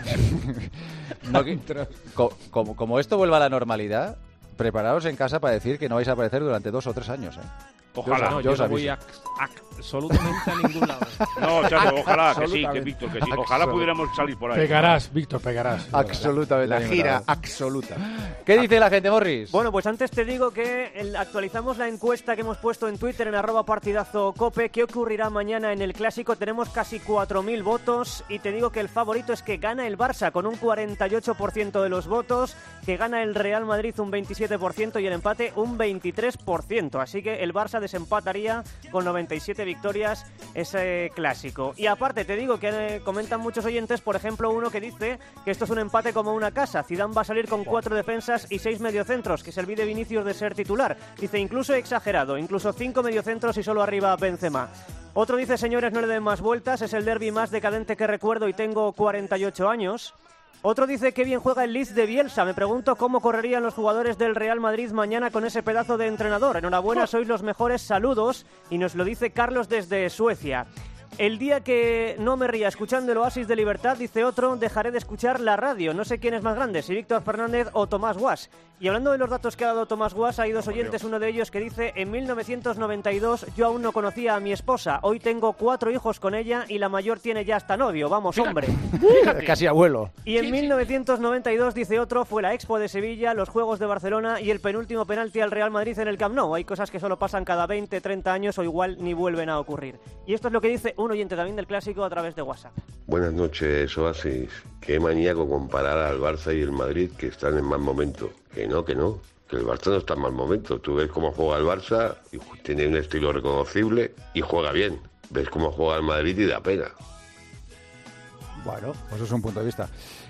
Como esto vuelva a la normalidad, preparaos en casa para decir que no vais a aparecer durante 2 o 3 años, ¿eh? Ojalá. Yo no voy absolutamente a ningún lado. No, Chato, ojalá que sí, que Víctor, que sí. Ojalá pudiéramos salir por ahí. Pegarás, Víctor, pegarás. Absolutamente. La gira absoluta. ¿Qué dice la gente, Morris? Bueno, pues antes te digo que actualizamos la encuesta que hemos puesto en Twitter en @partidazocope. ¿Qué ocurrirá mañana en el Clásico? Tenemos casi 4.000 votos y te digo que el favorito es que gana el Barça con un 48% de los votos, que gana el Real Madrid un 27% y el empate un 23%. Así que el Barça desempataría con 97 victorias ese Clásico. Y aparte te digo que comentan muchos oyentes, por ejemplo uno que dice que esto es un empate como una casa. Zidane va a salir con 4 defensas y 6 mediocentros, que se olvide Vinicius de ser titular. Dice incluso exagerado, incluso 5 mediocentros y solo arriba Benzema. Otro dice, señores, no le den más vueltas, es el derbi más decadente que recuerdo y tengo 48 años. Otro dice que bien juega el Leeds de Bielsa. Me pregunto cómo correrían los jugadores del Real Madrid mañana con ese pedazo de entrenador. Enhorabuena, sois los mejores, saludos. Y nos lo dice Carlos desde Suecia. El día que no me ría escuchando el Oasis de Libertad, dice otro, dejaré de escuchar la radio. No sé quién es más grande, si Víctor Fernández o Tomás Guas. Y hablando de los datos que ha dado Tomás Guas, hay dos oyentes, uno de ellos que dice: en 1992 yo aún no conocía a mi esposa, hoy tengo 4 hijos con ella y la mayor tiene ya hasta novio. Vamos, hombre. Casi abuelo. Y en 1992, dice otro, fue la Expo de Sevilla, los Juegos de Barcelona y el penúltimo penalti al Real Madrid en el Camp Nou. Hay cosas que solo pasan cada 20, 30 años o igual ni vuelven a ocurrir. Y esto es lo que dice un oyente también del Clásico a través de WhatsApp. Buenas noches, Oasis. Qué maníaco comparar al Barça y el Madrid, que están en mal momento. Que el Barça no está en mal momento. Tú ves cómo juega el Barça y tiene un estilo reconocible y juega bien. Ves cómo juega el Madrid y da pena. Bueno, pues es un punto de vista.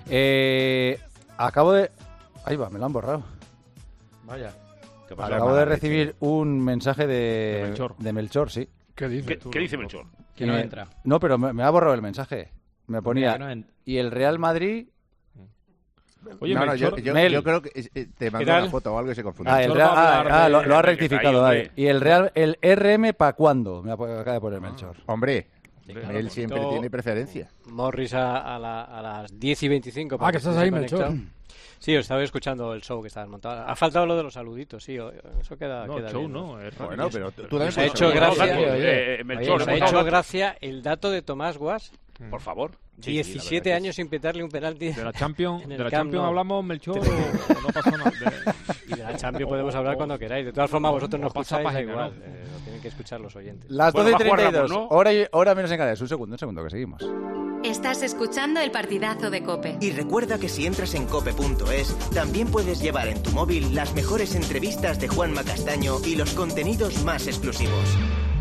Acabo de... Ahí va, me lo han borrado. Vaya. Acabo de recibir un mensaje de Melchor, sí. ¿Qué dice Melchor? Que no entra. No, pero me ha borrado el mensaje. Me ponía... Y el Real Madrid... Oye, no, yo creo que te mandó una foto o algo y se confundió. Lo ha rectificado. Vale. Y el RM ¿para cuándo? Me acaba de poner Melchor. Hombre, él siempre tiene preferencia. Morris a las 10:25. Que estás ahí, Melchor. Sí, os estaba escuchando el show que estaban montando. Ha faltado lo de los saluditos, sí, eso queda show bien. No, bueno, pero tú también ha hecho gracia el dato de Tomás Guas. Por favor. 17 años sin pitarle un penalti. De la Champions hablamos, Melchor, o no pasó nada. Y de la Champions podemos hablar cuando queráis. De todas formas, vosotros no escucháis, da igual. Lo tienen que escuchar los oyentes. Las 12:32, ¿no? Hora menos en Canarias. Un segundo, que seguimos. Estás escuchando el partidazo de COPE. Y recuerda que si entras en cope.es, también puedes llevar en tu móvil las mejores entrevistas de Juanma Castaño y los contenidos más exclusivos.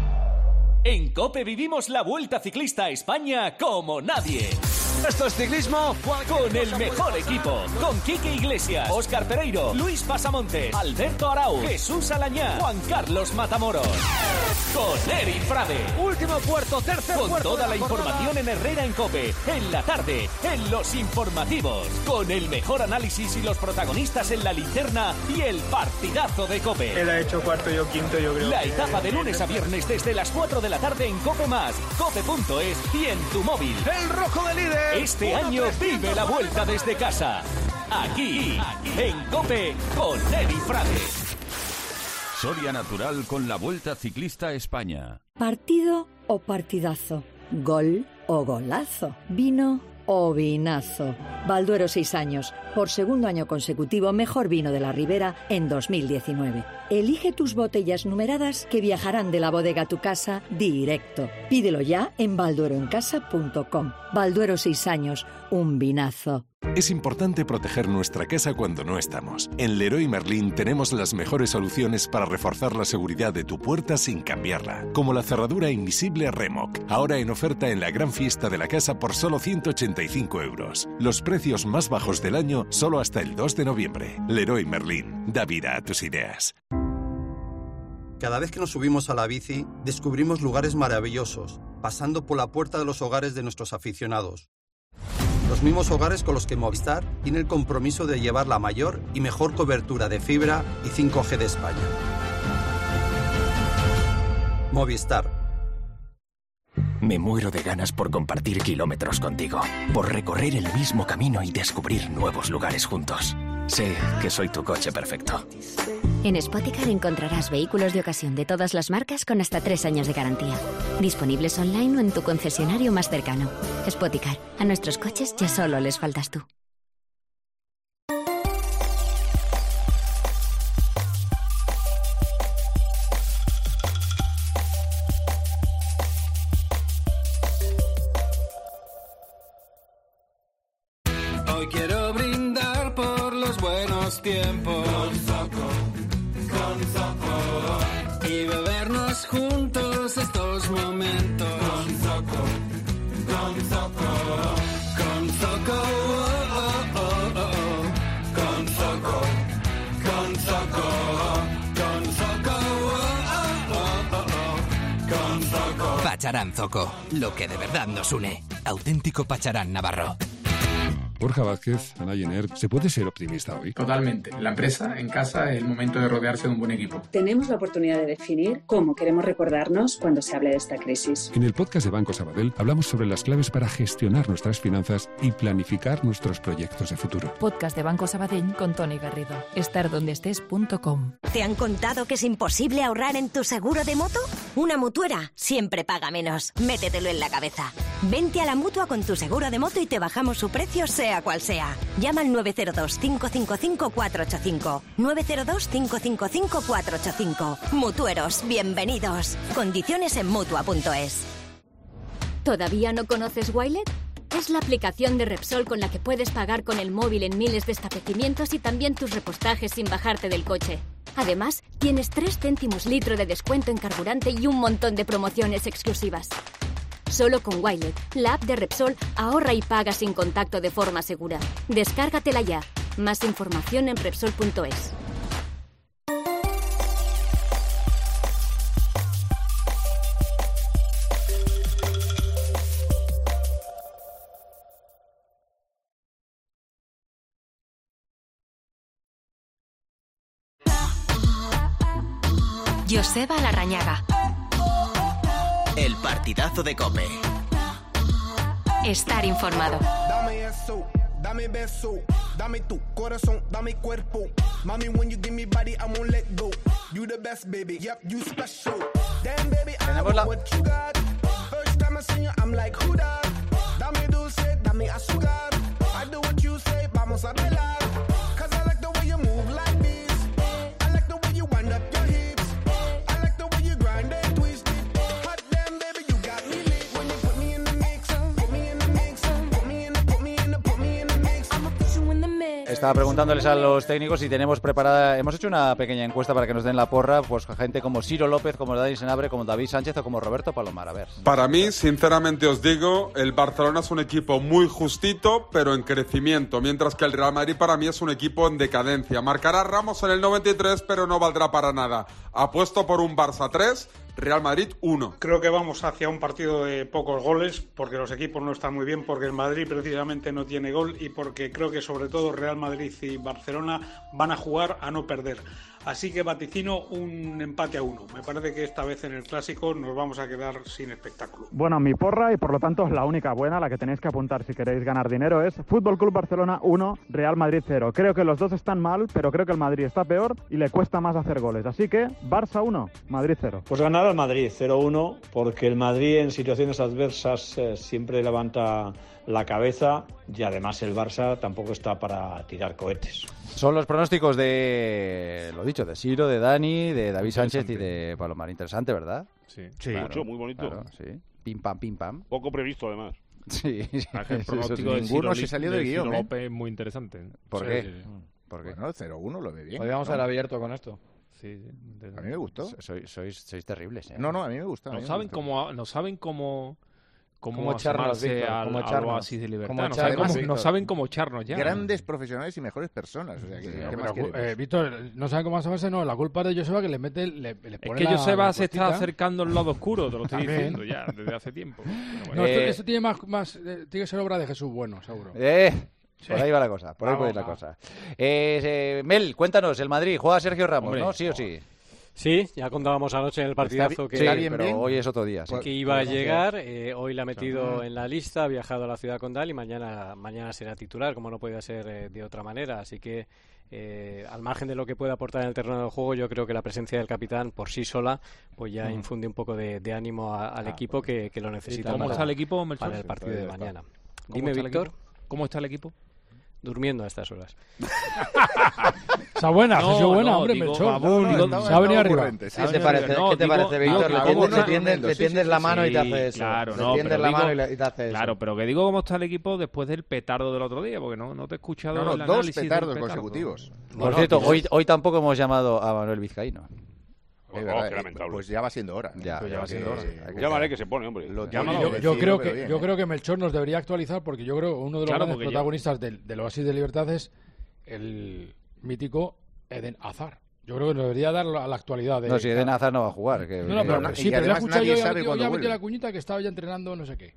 En COPE vivimos la Vuelta Ciclista a España como nadie. Esto es ciclismo con el mejor equipo. Con Quique Iglesias, Óscar Pereiro, Luis Pasamontes, Alberto Arau, Jesús Alañá, Juan Carlos Matamoros. Con Eri Frade. Último puerto, tercer puerto. Con toda la información en Herrera en COPE. En la tarde, en los informativos. Con el mejor análisis y los protagonistas en la linterna y el partidazo de COPE. Él ha hecho cuarto, yo quinto, yo creo. La etapa de lunes a viernes desde las 4 de la tarde en COPE+, cope.es y en tu móvil. El rojo de líder. Este año vive la Vuelta desde casa. Aquí, en COPE, con Eri Frade. Soria Natural con la Vuelta Ciclista a España. Partido o partidazo. Gol o golazo. Vino o vinazo. Balduero 6 años. Por segundo año consecutivo, mejor vino de la Ribera en 2019. Elige tus botellas numeradas que viajarán de la bodega a tu casa directo. Pídelo ya en baldueroencasa.com. Balduero 6 años, un vinazo. Es importante proteger nuestra casa cuando no estamos. En Leroy Merlin tenemos las mejores soluciones para reforzar la seguridad de tu puerta sin cambiarla. Como la cerradura invisible Remoc, ahora en oferta en la gran fiesta de la casa por solo 185 euros. Los precios más bajos del año solo hasta el 2 de noviembre. Leroy Merlin, da vida a tus ideas. Cada vez que nos subimos a la bici, descubrimos lugares maravillosos, pasando por la puerta de los hogares de nuestros aficionados. Los mismos hogares con los que Movistar tiene el compromiso de llevar la mayor y mejor cobertura de fibra y 5G de España. Movistar. Me muero de ganas por compartir kilómetros contigo, por recorrer el mismo camino y descubrir nuevos lugares juntos. Sé que soy tu coche perfecto. En Spoticar encontrarás vehículos de ocasión de todas las marcas con hasta 3 años de garantía. Disponibles online o en tu concesionario más cercano. Spoticar, a nuestros coches ya solo les faltas tú. Hoy quiero brindar por los buenos tiempos. Con Zoco. Y bebernos juntos estos momentos. Con Zoco. Con Zoco. Con Zoco. Con Zoco. Con Zoco. Con Zoco. Pacharán Zoco, lo que de verdad nos une. Auténtico Pacharán navarro. Borja Vázquez, Ana Jenner, ¿se puede ser optimista hoy? Totalmente. La empresa, en casa, es el momento de rodearse de un buen equipo. Tenemos la oportunidad de definir cómo queremos recordarnos cuando se hable de esta crisis. En el podcast de Banco Sabadell hablamos sobre las claves para gestionar nuestras finanzas y planificar nuestros proyectos de futuro. Podcast de Banco Sabadell con Toni Garrido. Estardondeestés.com. ¿Te han contado que es imposible ahorrar en tu seguro de moto? Una mutuera siempre paga menos. Métetelo en la cabeza. Vente a la Mutua con tu seguro de moto y te bajamos su precio sea cual sea. Llama al 902-555-485. 902-555-485. Mutueros, bienvenidos. Condiciones en Mutua.es. ¿Todavía no conoces Wilet? Es la aplicación de Repsol con la que puedes pagar con el móvil en miles de establecimientos y también tus repostajes sin bajarte del coche. Además, tienes 3 céntimos litro de descuento en carburante y un montón de promociones exclusivas. Solo con Wilet, la app de Repsol, ahorra y paga sin contacto de forma segura. Descárgatela ya. Más información en Repsol.es. Joseba Larrañaga. El partidazo de COPE. Estar informado. Dame eso, dame beso, dame tu corazón, dame cuerpo. Mami, when you give me body, I won't let go. You the best, baby, yep, you special. Damn, baby, I know what you got. First time I seen you, I'm like, who that? Dame dulce, dame azúcar. I do what you say, vamos a bailar. Cause I like the way you move like this. I like the way you wind up your hips. I like the way you grind and twist it. Hot damn, baby, you got me lit. When you put me in the mix, put me in the mix, put me in the mix. I'ma put you in the mix. Estaba preguntándoles a los técnicos si tenemos preparada. Hemos hecho una pequeña encuesta para que nos den la porra, pues gente como Ciro López, como Dani Senabre, como David Sánchez o como Roberto Palomar. A ver. Para mí, sinceramente os digo, el Barcelona es un equipo muy justito, pero en crecimiento, mientras que el Real Madrid para mí es un equipo en decadencia. Marcará Ramos en el 93, pero no valdrá para nada. Apuesto por un Barça 3, Real Madrid 1. Creo que vamos hacia un partido de pocos goles, porque los equipos no están muy bien, porque el Madrid precisamente no tiene gol y porque creo que sobre todo Real Madrid y Barcelona van a jugar a no perder. Así que vaticino un empate a 1. Me parece que esta vez en el Clásico nos vamos a quedar sin espectáculo. Bueno, mi porra, y por lo tanto la única buena, la que tenéis que apuntar si queréis ganar dinero, es Fútbol Club Barcelona 1, Real Madrid 0. Creo que los dos están mal, pero creo que el Madrid está peor y le cuesta más hacer goles. Así que Barça 1, Madrid 0. Pues ganar al Madrid 0-1, porque el Madrid en situaciones adversas siempre levanta la cabeza y además el Barça tampoco está para tirar cohetes. Son los pronósticos de, lo dicho, de Ciro, de Dani, de David Sánchez y de Palomar. Interesante, ¿verdad? Sí, claro, mucho, muy bonito. Claro, sí. Pim pam, pim pam. Poco previsto, además. Sí, el pronóstico de ninguno se salió del guión. López es muy interesante. ¿Por qué? ¿Por qué? Bueno, 0-1 lo ve bien. Podríamos haber abierto con esto. Sí, a mí me gustó. Sois terribles. No, a mí me gusta. No saben cómo echarnos, Víctor, al oasis de libertad. No saben cómo echarnos ya. Grandes profesionales y mejores personas. O sea, ¿qué más queremos? Víctor, no saben cómo asamarse, no. La culpa es de Joseba que le mete... Le pone es que Joseba se está acercando al lado oscuro, te lo estoy diciendo ya, desde hace tiempo. Bueno. No, esto tiene más tiene que ser obra de Jesús Bueno, seguro. Por ahí va la cosa, por ahí puede ir la cosa. Mel, cuéntanos, el Madrid, juega Sergio Ramos, hombre, ¿no? ¿Sí o sí? Sí, ya contábamos anoche en el partidazo pero hoy es otro día. Sí. Que iba a llegar, hoy la ha metido en la lista, ha viajado a la ciudad condal y mañana será titular, como no podía ser de otra manera. Así que, al margen de lo que pueda aportar en el terreno del juego, yo creo que la presencia del capitán por sí sola pues ya infunde un poco de ánimo al equipo que lo necesita está el equipo, para el partido de mañana. Dime, Víctor. ¿Cómo está el equipo? Durmiendo a estas horas. Esa buena, hombre, Melchor. Se ha venido arriba. ¿Qué te parece, Víctor? Le tiendes la mano y te hace eso. Claro, Claro, pero que digo cómo está el equipo después del petardo del otro día, porque no te he escuchado el análisis. 2 petardos consecutivos. Por cierto, hoy tampoco hemos llamado a Manuel Vizcaíno. Qué lamentable. Pues ya va siendo hora. Ya va siendo hora. Llámale que se pone, hombre. Yo creo que Melchor nos debería actualizar, porque yo creo que uno de los grandes protagonistas del Oasis de Libertad es el mítico Eden Hazard. Yo creo que nos debería dar a la actualidad. No, si Eden Hazard no va a jugar. Pero le he escuchado yo ya metió la cuñita que estaba ya entrenando no sé qué.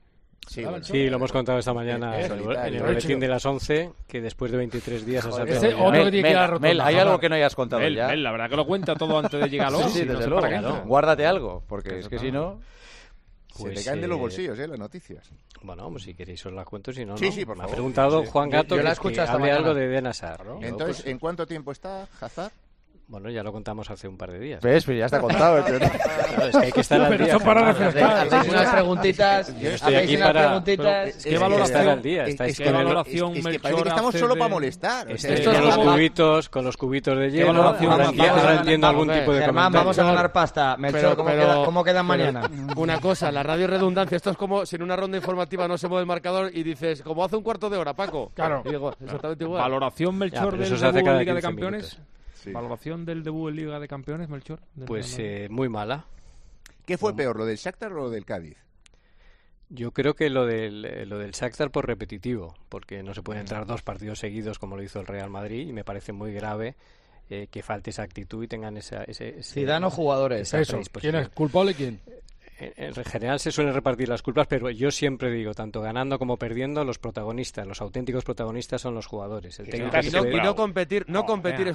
Sí, lo hemos contado esta mañana en el boletín de las 11, que después de 23 días... Mel, ¿hay algo que no hayas contado ya? Mel, la verdad que lo cuenta todo antes de llegar a los... Sí, desde luego. Guárdate algo, porque es que si no... Pues, se te caen de los bolsillos, las noticias. Bueno, pues si queréis os las cuento, si no, sí, no. Sí, por favor. Me ha preguntado Juan Gato yo la que hable mañana. Algo de Eden Hazard, ¿no? Entonces, ¿en cuánto tiempo está Hazard? Bueno, ya lo contamos hace un par de días. ¿Ves? Pero ya está contado. Claro, es que hay que estar al día. Pero para refrescar. Hacéis unas preguntitas. Estoy aquí para... ¿Qué valoración al día? ¿Qué valoración? Es que parece que estamos solo para molestar. Con los cubitos de hielo. Ahora entiendo algún tipo de Germán, vamos a ganar pasta. Melchor, ¿cómo quedan mañana? Una cosa, la radio redundancia. Esto es como si en una ronda informativa no se mueve el marcador y dices, como hace un cuarto de hora, Paco. Claro. Y digo, exactamente igual. ¿Valoración, Melchor, del debut en Liga de Campeones? Sí. ¿Valoración del debut en Liga de Campeones, Melchor? Pues muy mala. ¿Qué fue peor, lo del Shakhtar o lo del Cádiz? Yo creo que lo del Shakhtar por repetitivo, porque no se pueden entrar 2 partidos seguidos como lo hizo el Real Madrid, y me parece muy grave que falte esa actitud y tengan ese Zidane o jugadores. Eso. ¿Quién es culpable y quién? En general se suelen repartir las culpas, pero yo siempre digo, tanto ganando como perdiendo, los protagonistas, los auténticos protagonistas son los jugadores. El técnico y no competir es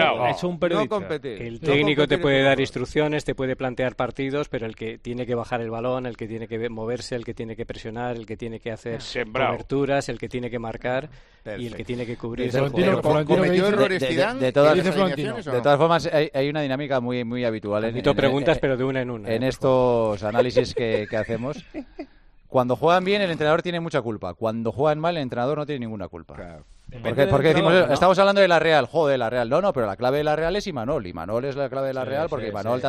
el técnico te puede dar instrucciones, te puede plantear partidos, pero el que tiene que bajar el balón, el que tiene que moverse, el que tiene que presionar, el que tiene que hacer coberturas, el que tiene que marcar y el que tiene que cubrir. ¿Cometió errores Zidane? De todas formas, hay una dinámica muy habitual. Necesito preguntas, pero de una en una. En estos análisis que hacemos. Cuando juegan bien, el entrenador tiene mucha culpa. Cuando juegan mal, el entrenador no tiene ninguna culpa. Claro. Porque decimos, ¿no? Estamos hablando de la Real, joder, la Real. No, pero la clave de la Real es Imanol. Imanol es la clave de la Real porque Imanol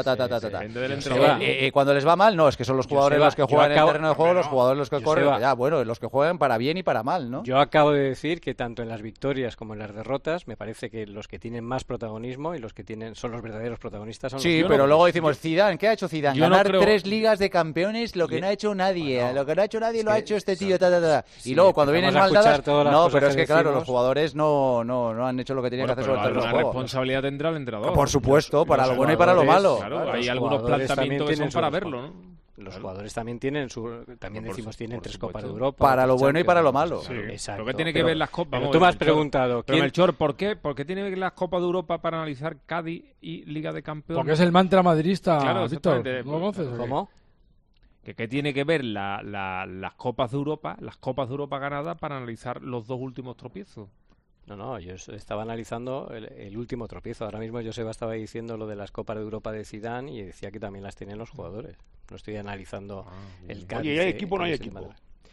cuando les va mal, no, es que son los jugadores los que juegan en el terreno de juego, los jugadores los que corren. Ya, bueno, los que juegan para bien y para mal, ¿no? Yo acabo de decir que tanto en las victorias como en las derrotas, me parece que los que tienen más protagonismo y los que son los verdaderos protagonistas son los Sí, pero luego decimos, Zidane, ¿qué ha hecho Zidane? Ganar 3 ligas de campeones, lo que no ha hecho nadie. Lo que no ha hecho nadie lo ha hecho este tío. Y luego cuando vienen mal dadas, no, pero es que claro, los jugadores no han hecho lo que tenían que hacer sobre el terreno de juego. La responsabilidad tendrá el entrenador. Por supuesto, para lo bueno y para lo malo. Claro, hay algunos planteamientos que son para verlo, ¿no? Los jugadores también tienen tienen 3 Copas de Europa. Para lo bueno y para lo malo. Sí. Exacto. Lo que tiene que ver las Copas. Tú me has preguntado. Pero Melchor, ¿por qué tiene que ver las Copas de Europa para analizar Cádiz y Liga de Campeones? Porque es el mantra madridista, claro, Víctor. ¿No lo conoces? ¿Cómo? ¿Qué tiene que ver las Copas de Europa ganadas para analizar los 2 últimos tropiezos? No, yo estaba analizando el último tropiezo. Ahora mismo Joseba estaba diciendo lo de las Copas de Europa de Zidane y decía que también las tenían los jugadores. No estoy analizando el Cádiz. Oye, ¿hay equipo o no hay equipo?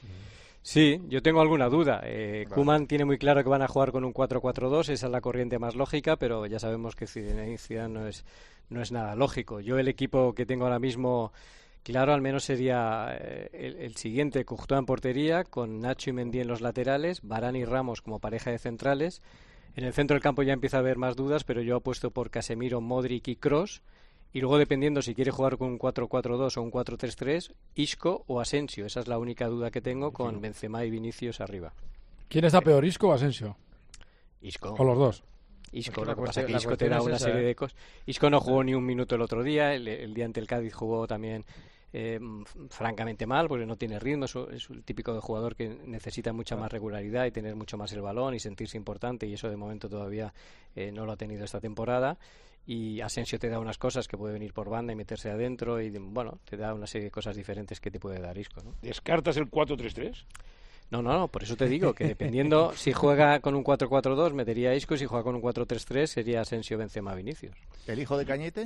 Sí, yo tengo alguna duda. Koeman tiene muy claro que van a jugar con un 4-4-2, esa es la corriente más lógica, pero ya sabemos que Zidane no es nada lógico. Yo el equipo que tengo ahora mismo... Claro, al menos sería el siguiente, Courtois en portería, con Nacho y Mendy en los laterales, Varane y Ramos como pareja de centrales. En el centro del campo ya empieza a haber más dudas, pero yo apuesto por Casemiro, Modric y Kroos. Y luego, dependiendo si quiere jugar con un 4-4-2 o un 4-3-3, Isco o Asensio. Esa es la única duda que tengo con Benzema y Vinicius arriba. ¿Quién está peor, Isco o Asensio? Isco. ¿O los dos? Isco, lo que pasa es que Isco te da una serie de cosas. Isco no jugó ni un minuto el otro día, el día ante el Cádiz jugó también francamente mal, porque no tiene ritmo, es el típico de jugador que necesita mucha más regularidad y tener mucho más el balón y sentirse importante, y eso de momento todavía no lo ha tenido esta temporada. Y Asensio te da unas cosas que puede venir por banda y meterse adentro y bueno, te da una serie de cosas diferentes que te puede dar Isco, ¿no? ¿Descartas el 4-3-3? No, por eso te digo que dependiendo si juega con un 4-4-2 metería a Isco, si juega con un 4-3-3 sería Asensio, Benzema, Vinicius. ¿El hijo de Cañete?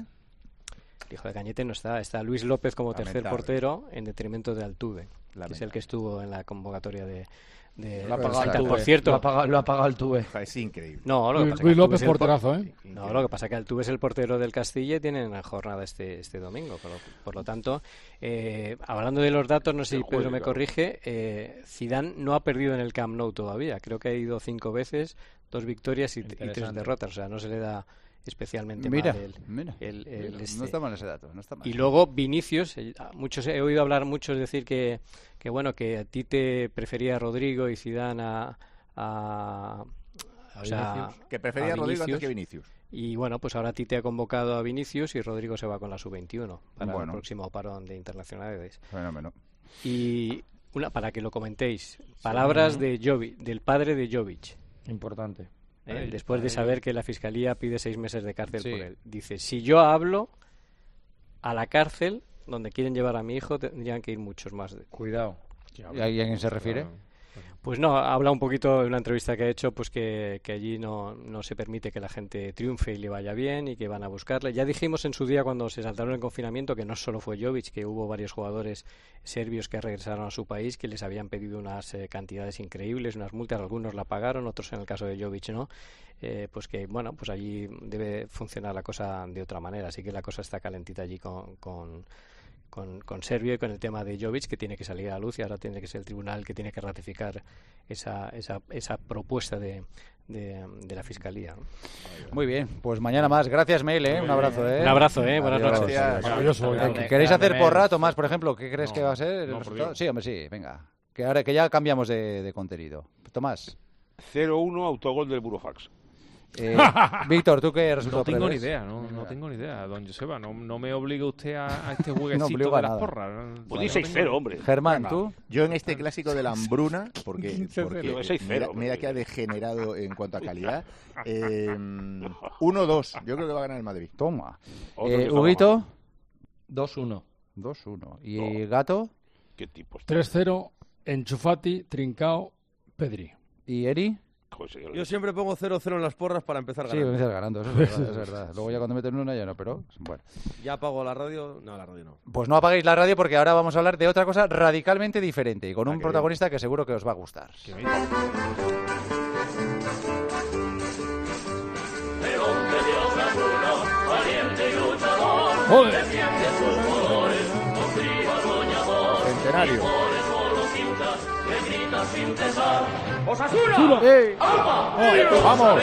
El hijo de Cañete no está Luis López como tercer portero en detrimento de Altuve, que es el que estuvo en la convocatoria de lo ha pagado Altuve. Por cierto, lo ha pagado Altuve. Es increíble. No, Luis López porterazo, ¿eh? No, lo que pasa es que Altuve es el portero del Castilla y tienen la jornada este domingo. Por lo tanto, hablando de los datos, no sé si Pedro me corrige, Zidane no ha perdido en el Camp Nou todavía. Creo que ha ido 5 veces, 2 victorias y 3 derrotas. O sea, no se le da especialmente mal no está mal ese dato, no está mal. Y luego Vinicius, he oído hablar muchos decir que bueno, que a ti te prefería a Rodrigo y Zidane que prefería a Rodrigo antes que Vinicius. Y bueno, pues ahora Tite ha convocado a Vinicius y Rodrigo se va con la sub-21 para el próximo parón de internacionales. Fenómeno. Y para que lo comentéis. Palabras de Jovic, del padre de Jovic. Importante. Después de saber que la Fiscalía pide 6 meses de cárcel por él. Dice, si yo hablo, a la cárcel donde quieren llevar a mi hijo tendrían que ir muchos más. Cuidado. ¿Y a quién se refiere? Pues no, habla un poquito de una entrevista que ha hecho, pues que allí no se permite que la gente triunfe y le vaya bien y que van a buscarle. Ya dijimos en su día cuando se saltaron el confinamiento que no solo fue Jovic, que hubo varios jugadores serbios que regresaron a su país, que les habían pedido unas cantidades increíbles, unas multas, algunos la pagaron, otros en el caso de Jovic no. Pues que bueno, pues allí debe funcionar la cosa de otra manera, así que la cosa está calentita allí con Serbia y con el tema de Jovic, que tiene que salir a la luz y ahora tiene que ser el tribunal que tiene que ratificar esa propuesta de la Fiscalía, ¿no? Muy bien, pues mañana más. Gracias, Mail, Un abrazo, Un abrazo, buenas noches. Maravilloso. ¿Queréis hacer porra, Tomás, por ejemplo? ¿Qué crees que va a ser el resultado? Sí, hombre, sí, venga. Que ahora que ya cambiamos de contenido. Tomás. 0-1, autogol del Burofax. Víctor, ¿tú qué resultado No tengo prevés? ni idea, no tengo ni idea, don Joseba. No me obligue usted a este jueguecito obligo de a las nada. porras. Pues di 6-0, hombre. Germán, ¿tú? Yo en este clásico de la hambruna, porque 6-0, mira que ha degenerado en cuanto a calidad, 1-2. Yo creo que va a ganar el Madrid. Toma. Huguito. 2-1. 2-1. ¿Y Gato? ¿Qué tipo? 3-0, Enchufati, Trincao, Pedri. ¿Y Eri? Yo siempre pongo 0-0 en las porras para empezar ganando. Sí, empiezas ganando, eso es verdad, es verdad. Luego ya cuando meten una ya no, pero bueno. ¿Ya apago la radio? No, la radio no. Pues no apaguéis la radio porque ahora vamos a hablar de otra cosa radicalmente diferente y con un protagonista que seguro que os va a gustar. Centenario. ¡Osasuna! ¡Vamos!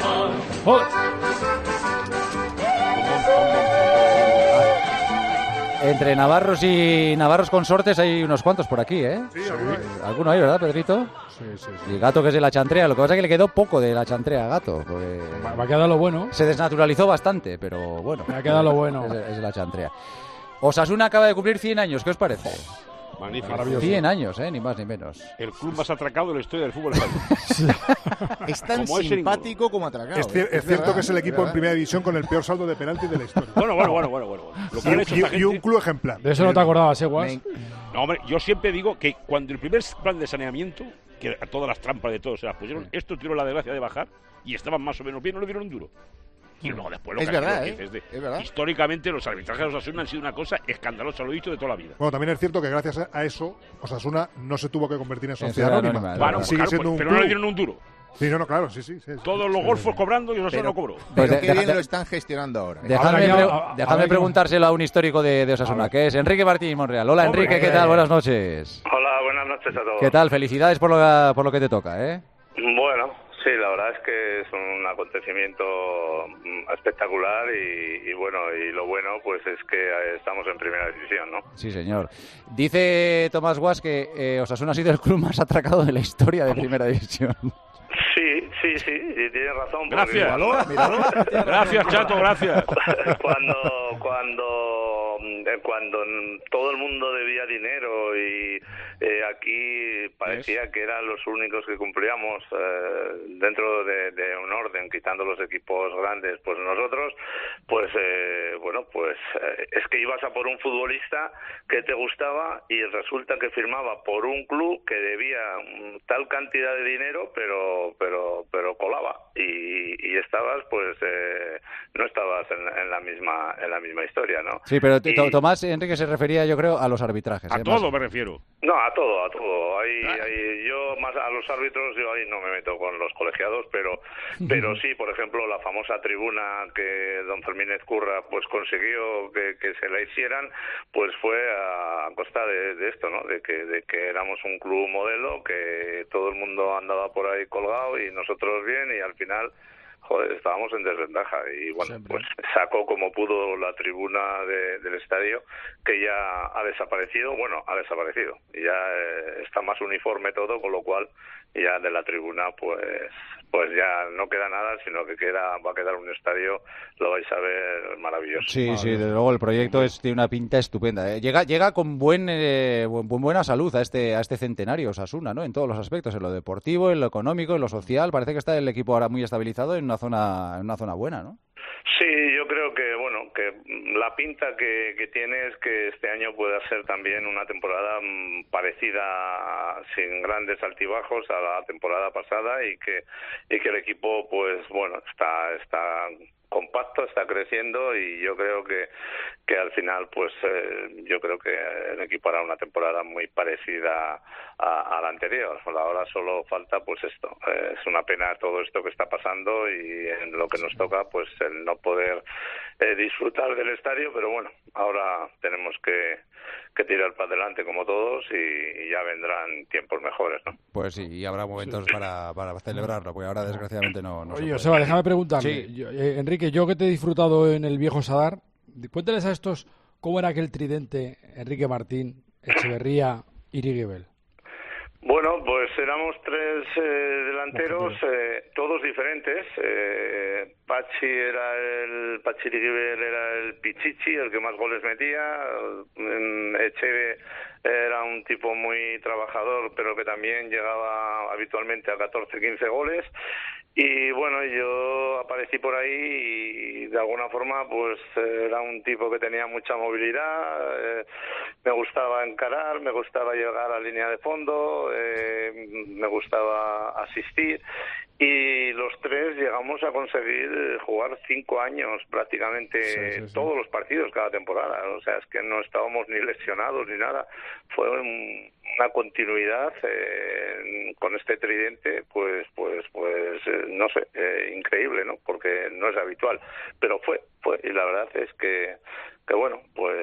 Entre navarros y navarros consortes hay unos cuantos por aquí, ¿eh? Sí, ¿Alguno hay, verdad, Pedrito? Sí. Y Gato, que es de la chantrea. Lo que pasa es que le quedó poco de la chantrea a Gato. Porque Va a quedar lo bueno. se desnaturalizó bastante, pero bueno. Me ha quedado lo bueno. Es de la chantrea. Osasuna acaba de cumplir 100 años. ¿Qué os parece? Magnífico. Maravilloso. 100 años, ni más ni menos. El club más atracado de la historia del fútbol español. Es tan Como ese simpático como atracado. Es cierto verdad, que es el equipo en verdad. primera división con el peor saldo de penalti de la historia. Bueno. Lo que han hecho esta Y un gente... club ejemplar. De eso no te acordabas, Guas. No, hombre, yo siempre digo que cuando el primer plan de saneamiento, que a todas las trampas de todos se las pusieron, estos tuvieron la desgracia de bajar y estaban más o menos bien, no le dieron un duro. Y luego después lo Es que ha verdad, sido, que dices es verdad. históricamente los arbitrajes de Osasuna han sido una cosa escandalosa, lo he dicho de toda la vida. Bueno, también es cierto que gracias a eso Osasuna no se tuvo que convertir en Sociedad sociedad anónima. anónima, Claro, Sigue claro, siendo un pero no le club. dieron un duro. Sí, no, claro, sí. Todos los golfos cobrando y Osasuna no cobró. Pero Pues qué bien lo están gestionando ahora. Dejadme preguntárselo a un histórico de Osasuna, que es Enrique Martín Monreal. Hola, Enrique, ¿qué tal? Buenas noches. Hola, buenas noches a todos. ¿Qué tal? Felicidades por lo que te toca, ¿eh? Bueno, sí, la verdad es que es un acontecimiento espectacular y bueno, y lo bueno pues es que estamos en primera división, ¿no? Sí, señor. Dice Tomás Guas que Osasuna ha sido el club más atracado de la historia de primera división. Sí, y tienes razón. Gracias. Míralo. Gracias, Chato, gracias. Cuando todo el mundo debía dinero y aquí parecía que eran los únicos que cumplíamos dentro de un orden, quitando los equipos grandes, pues nosotros, pues es que ibas a por un futbolista que te gustaba y resulta que firmaba por un club que debía tal cantidad de dinero, pero colaba y estabas, pues no estabas en la misma historia, ¿no? Sí, pero Tomás Enrique se refería, yo creo, a los arbitrajes. A todo me refiero. No, a todo. Yo más a los árbitros, yo ahí no me meto con los colegiados, pero sí, por ejemplo, la famosa tribuna que don Fermín Ezcurra pues consiguió que se la hicieran, pues fue a costa de esto, ¿no? De que éramos un club modelo, que todo el mundo andaba por ahí colgado y nosotros bien, y al final estábamos en desventaja y bueno, pues sacó como pudo la tribuna del estadio, que ya ha desaparecido y ya está más uniforme todo, con lo cual ya de la tribuna, pues ya no queda nada, sino que va a quedar un estadio, lo vais a ver, maravilloso. Sí, desde luego el proyecto tiene una pinta estupenda. Llega con buena salud a este centenario Osasuna, ¿no? En todos los aspectos, en lo deportivo, en lo económico, en lo social. Parece que está el equipo ahora muy estabilizado en una zona buena, ¿no? Sí, yo creo que la pinta que tiene es que este año pueda ser también una temporada parecida, sin grandes altibajos, a la temporada pasada, y que el equipo está compacto, está creciendo, y yo creo que al final yo creo que el equipo hará una temporada muy parecida a la anterior. Ahora solo falta esto. Es una pena todo esto que está pasando, y en lo que nos toca el no poder disfrutar del estadio, pero bueno, ahora tenemos que tirar para adelante como todos, y ya vendrán tiempos mejores, ¿no? Pues sí, y habrá momentos para celebrarlo, porque ahora desgraciadamente no Oye, se puede. Seba, déjame preguntarle. Sí. Enrique, yo que te he disfrutado en el viejo Sadar, cuéntales a estos cómo era aquel tridente: Enrique Martín, Echeverría, Irigibel. Bueno, pues éramos tres delanteros, todos diferentes. Pachi Irigibel era el pichichi, el que más goles metía. Echeve era un tipo muy trabajador, pero que también llegaba habitualmente a 14-15 goles. Y bueno, yo aparecí por ahí y de alguna forma era un tipo que tenía mucha movilidad, me gustaba encarar, me gustaba llegar a línea de fondo, me gustaba asistir, y los tres llegamos a conseguir jugar 5 años prácticamente todos los partidos cada temporada. O sea, es que no estábamos ni lesionados ni nada. Fue una continuidad con este tridente, no sé, increíble, ¿no? Porque no es habitual, pero fue, y la verdad es que bueno,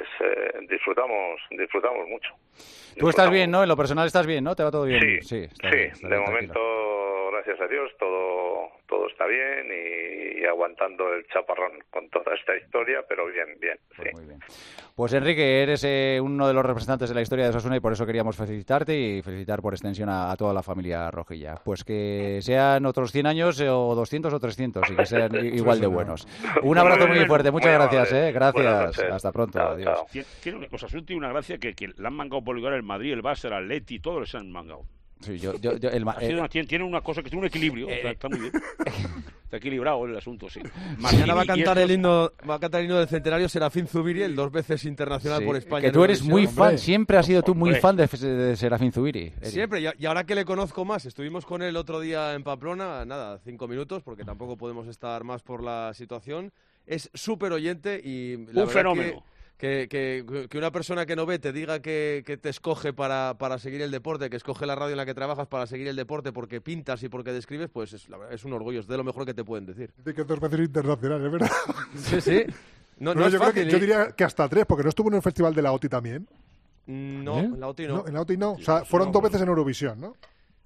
disfrutamos mucho. Tú estás bien, ¿no? En lo personal estás bien, ¿no? ¿Te va todo bien? Sí, de momento, gracias a Dios, todo está bien, y aguantando el chaparrón con toda esta historia, pero bien, sí. Muy bien. Pues Enrique, eres uno de los representantes de la historia de Osasuna, y por eso queríamos felicitarte y felicitar por extensión a toda la familia rojilla. Pues que sean otros 100 años o 200 o 300, y que sean igual de buenos. Un abrazo muy fuerte, muchas gracias, Gracias, hasta pronto, adiós. Osasuna tiene una gracia que le han mangado por lugar el Madrid, el Barça, el Atleti, todos les han mangado. Sí, tiene una cosa que tiene un equilibrio, está muy bien. Está equilibrado el asunto, sí. Mañana va a cantar el himno del centenario Serafín Zubiri, el 2 veces internacional por España. Que tú eres muy fan, siempre has sido tú muy fan de Serafín Zubiri. Siempre, y ahora que le conozco más, estuvimos con él el otro día en Pamplona, 5 minutos, porque tampoco podemos estar más por la situación. Es súper oyente y un fenómeno. Que una persona que no ve te diga que te escoge para seguir el deporte, que escoge la radio en la que trabajas para seguir el deporte porque pintas y porque describes, pues es un orgullo, es de lo mejor que te pueden decir. Dice que 2 veces internacional, ¿es verdad? Sí. No yo creo que yo diría que hasta 3, porque no estuvo en el Festival de la OTI también. No, en la OTI no. En la OTI no. O sea, fueron 2 veces en Eurovisión, ¿no?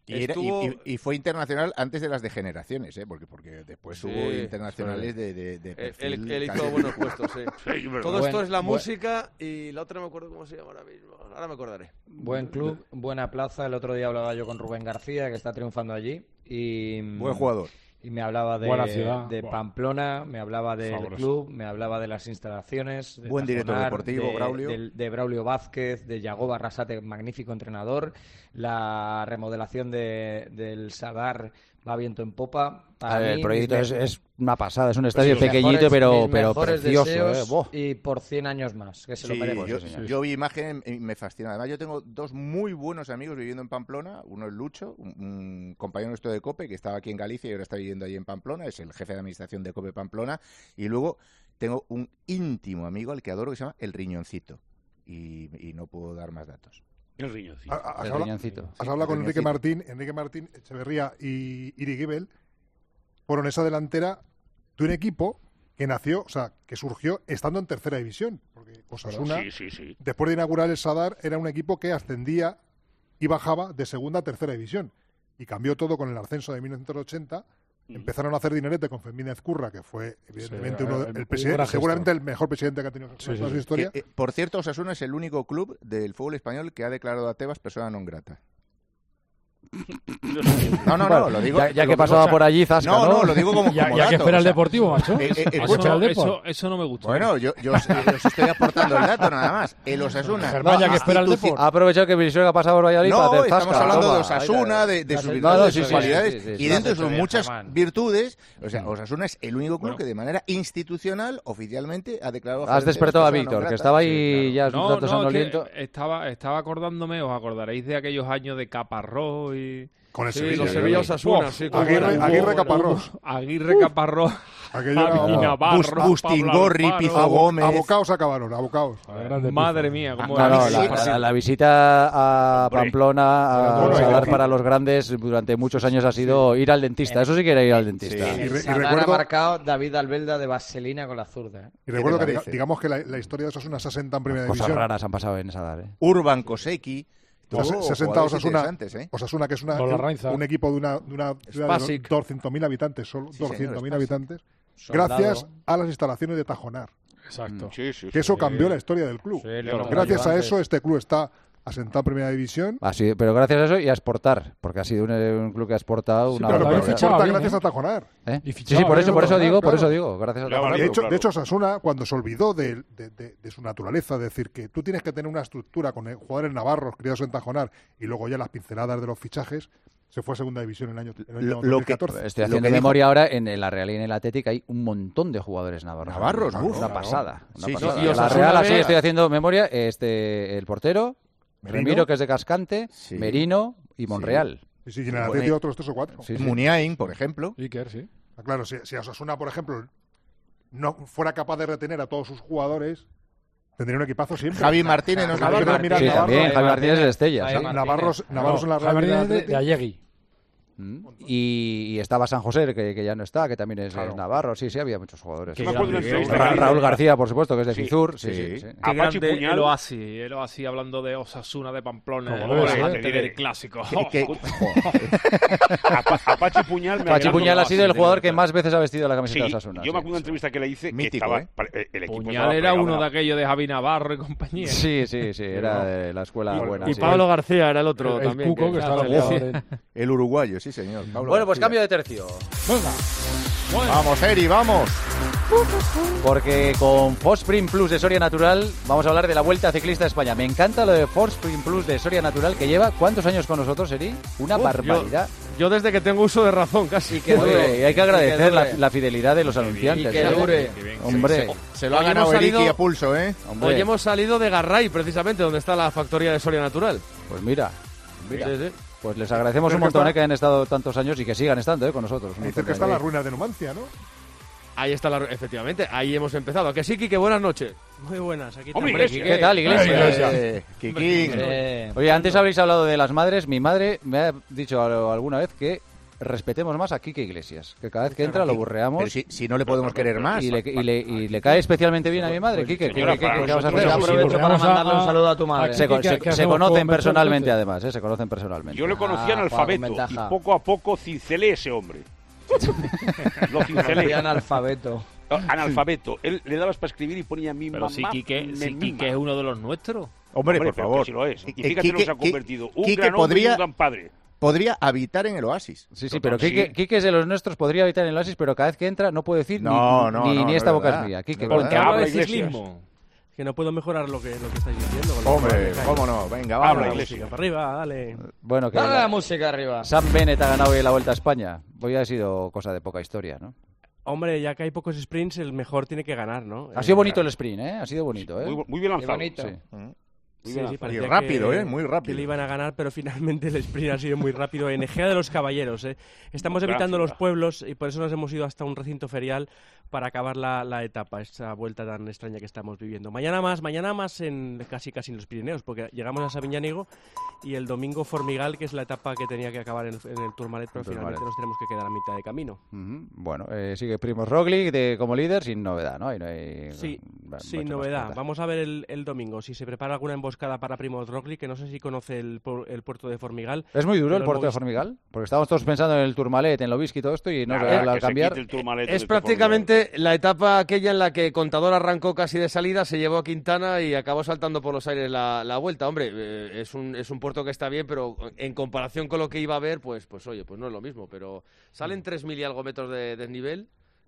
Y fue internacional antes de las degeneraciones, porque después hubo internacionales de perfil. Él hizo buenos puestos, sí. Todo esto es la música, y la otra no me acuerdo cómo se llama ahora mismo. Ahora me acordaré. Buen club, buena plaza. El otro día hablaba yo con Rubén García, que está triunfando allí. Buen jugador. Y me hablaba de Pamplona, me hablaba del club, me hablaba de las instalaciones. Buen director deportivo, Braulio. De Braulio Vázquez, de Yagoba Arrasate, magnífico entrenador. La remodelación del Sadar va viento en popa. El proyecto es una pasada, es un estadio pequeñito pero precioso. Y por 100 años más, que se lo merece. Yo vi imagen y me fascina. Además, yo tengo 2 muy buenos amigos viviendo en Pamplona. Uno es Lucho, un compañero nuestro de COPE que estaba aquí en Galicia y ahora está viviendo allí en Pamplona. Es el jefe de administración de COPE Pamplona. Y luego tengo un íntimo amigo al que adoro que se llama El Riñoncito. Y no puedo dar más datos. El Riñoncito. Has hablado con Enrique Martín, Echeverría y Irigibel. Fueron esa delantera de un equipo que nació, que surgió estando en tercera división. Porque Osasuna, después de inaugurar el Sadar, era un equipo que ascendía y bajaba de segunda a tercera división. Y cambió todo con el ascenso de 1980. Empezaron a hacer dinerete con Fermín Ezcurra, que fue evidentemente el presidente, seguramente el mejor presidente que ha tenido en su historia. Por cierto, Osasuna es el único club del fútbol español que ha declarado a Tebas persona non grata. No, lo digo. Ya que pasaba por allí, zasca, ¿no? No, lo digo como Ya dato, que espera el Deportivo, macho. Eso no me gusta. Bueno, yo os estoy aportando el dato nada más. El Osasuna. Germán, ya que espera el Deportivo. Ha aprovechado que Brizuela ha pasado por Valladolid para hacer zasca. Estamos hablando de Osasuna, de sus virtudes, de sus cualidades. Y dentro de sus muchas virtudes, o sea, Osasuna es el único club que de manera institucional, oficialmente, ha declarado... Has despertado a Víctor, que estaba ahí ya un tanto sanoliento. Estaba acordándome, os acordaréis de aquellos años de Caparrós y... Con el Sevilla. Los Sevilla Osasuna, sí. Aguirre Caparrós. Aguirre Caparrós. Bustingorri, Pizo Gómez. Abocaos acabaron, abocaos. Madre mía, cómo la visita a Pamplona a dar para los grandes durante muchos años ha sido ir al dentista. Eso sí que era ir al dentista. Y recuerdo, ha marcado David Albelda de vaselina con la zurda. Y recuerdo que digamos que la historia de Osasuna se asenta en primera división. Cosas raras han pasado en esa edad. Urban Koseki. Se ha sentado Osasuna, que es un equipo de una ciudad de 200.000 habitantes, solo 200.000 habitantes, gracias a las instalaciones de Tajonar. Exacto. Que eso cambió la historia del club. Gracias a eso, este club está asentado en primera división. Sí, pero gracias a eso y a exportar, porque ha sido un club que ha exportado una barbaridad. Gracias a Tajonar. Sí, por eso digo, gracias a Tajonar. De hecho, Osasuna, cuando se olvidó de su naturaleza, es decir, que tú tienes que tener una estructura con jugadores navarros criados en Tajonar y luego ya las pinceladas de los fichajes, se fue a segunda división en el año 2014. Estoy haciendo memoria ahora, en la Real y en el Atlético hay un montón de jugadores navarros. Una pasada. Sí. Y la Real, así estoy haciendo memoria, el portero, Remiro, que es de Cascante, Merino y Monreal. Sí, y en el Atlético otros 3 o 4. Muniain, por ejemplo. Iker, sí. Claro, si Osasuna, por ejemplo, no fuera capaz de retener a todos sus jugadores, tendría un equipazo siempre. Javi Martínez nos también, Javi Martínez es de Estella. Navarros en la Real. Javi Martínez de Allegui. Y estaba San José, que ya no está, que también es navarro. Sí, había muchos jugadores. Raúl García, por supuesto, que es de Fizur. Qué grande el Oasis hablando de Osasuna, de Pamplona, del clásico. Apache Puñal ha sido el jugador que más veces ha vestido la camiseta de Osasuna. Yo me acuerdo de una entrevista que le hice que estaba el equipo. Puñal era uno de aquellos de Javi Navarro y compañía. Sí, era de la escuela buena. Y Pablo García era el otro también. Cuco, que estaba el uruguayo, sí, señor. Bueno, pues cambio de tercio. Vamos, Eri, vamos. Porque con Fosprin Plus de Soria Natural vamos a hablar de la Vuelta Ciclista de España. Me encanta lo de Fosprin Plus de Soria Natural, que lleva ¿cuántos años con nosotros, Eri? Una barbaridad. Yo desde que tengo uso de razón, casi. Y hay que agradecer la fidelidad de los anunciantes. Y que dure. Hombre. Se lo ha ganado Eriki a pulso, ¿eh? Hoy hemos salido de Garray, precisamente, donde está la factoría de Soria Natural. Pues mira. Sí. Pues les agradecemos un montón que hayan estado tantos años y que sigan estando con nosotros. Dicen que está la ruina de Numancia, ¿no? Ahí está, efectivamente, ahí hemos empezado. Que sí, Quique, buenas noches. Muy buenas, aquí estamos. ¿Qué tal, Iglesias? Oye, antes habéis hablado de las madres. Mi madre me ha dicho alguna vez que respetemos más a Quique Iglesias, que cada vez que entra lo burreamos. Pero si no le podemos querer más. Y le cae especialmente bien a mi madre, Quique. ¿Qué vas a hacer? Yo aprovecho para mandarle un saludo a tu madre. Se conocen personalmente, además, se conocen personalmente. Yo le conocía en alfabeto y poco a poco cincelé ese hombre. Lo cincelé. Analfabeto. Él le dabas para escribir y ponía mi mamá. Pero Quique es uno de los nuestros. Hombre, por favor. Si lo es. Y fíjate lo que se ha convertido. Un Quique gran hombre y un gran padre. Podría habitar en el Oasis. Sí, pero Quique es de los nuestros, podría habitar en el Oasis, pero cada vez que entra no puede decir ni esta boca es mía. Quique, porque habla de ciclismo. Que no puedo mejorar lo que estáis diciendo. Hombre, cómo no. Venga, vamos. La música para arriba, dale. Bueno, que dale la música arriba. Sam Bennett ha ganado hoy la Vuelta a España. Hoy ha sido cosa de poca historia, ¿no? Hombre, ya que hay pocos sprints, el mejor tiene que ganar, ¿no? Ha sido bonito el sprint, ¿eh? Ha sido bonito, ¿eh? Muy bien lanzado. Bonito. Sí. Sí, y rápido, muy rápido. Que le iban a ganar, pero finalmente el sprint ha sido muy rápido. En Egea de los Caballeros, Estamos evitando los pueblos y por eso nos hemos ido hasta un recinto ferial para acabar la etapa, esta vuelta tan extraña que estamos viviendo. Mañana más en casi en los Pirineos, porque llegamos a Sabiñánigo y el domingo Formigal, que es la etapa que tenía que acabar en el Tourmalet, pero finalmente nos tenemos que quedar a mitad de camino. Bueno, sigue Primož Roglic como líder sin novedad, ¿no? Sí, sin novedad. Vamos a ver el domingo si se prepara alguna emboscada emboscada para Primož Roglič, que no sé si conoce el puerto de Formigal. ¿Es muy duro el puerto de Formigal? Porque estábamos todos pensando en el Tourmalet, en Lobisky y todo esto, y no al cambiar... Es prácticamente la etapa aquella en la que Contador arrancó casi de salida, se llevó a Quintana y acabó saltando por los aires la vuelta. Hombre, es un puerto que está bien, pero en comparación con lo que iba a ver, pues oye, pues no es lo mismo. Pero salen 3.000 y algo metros de desnivel.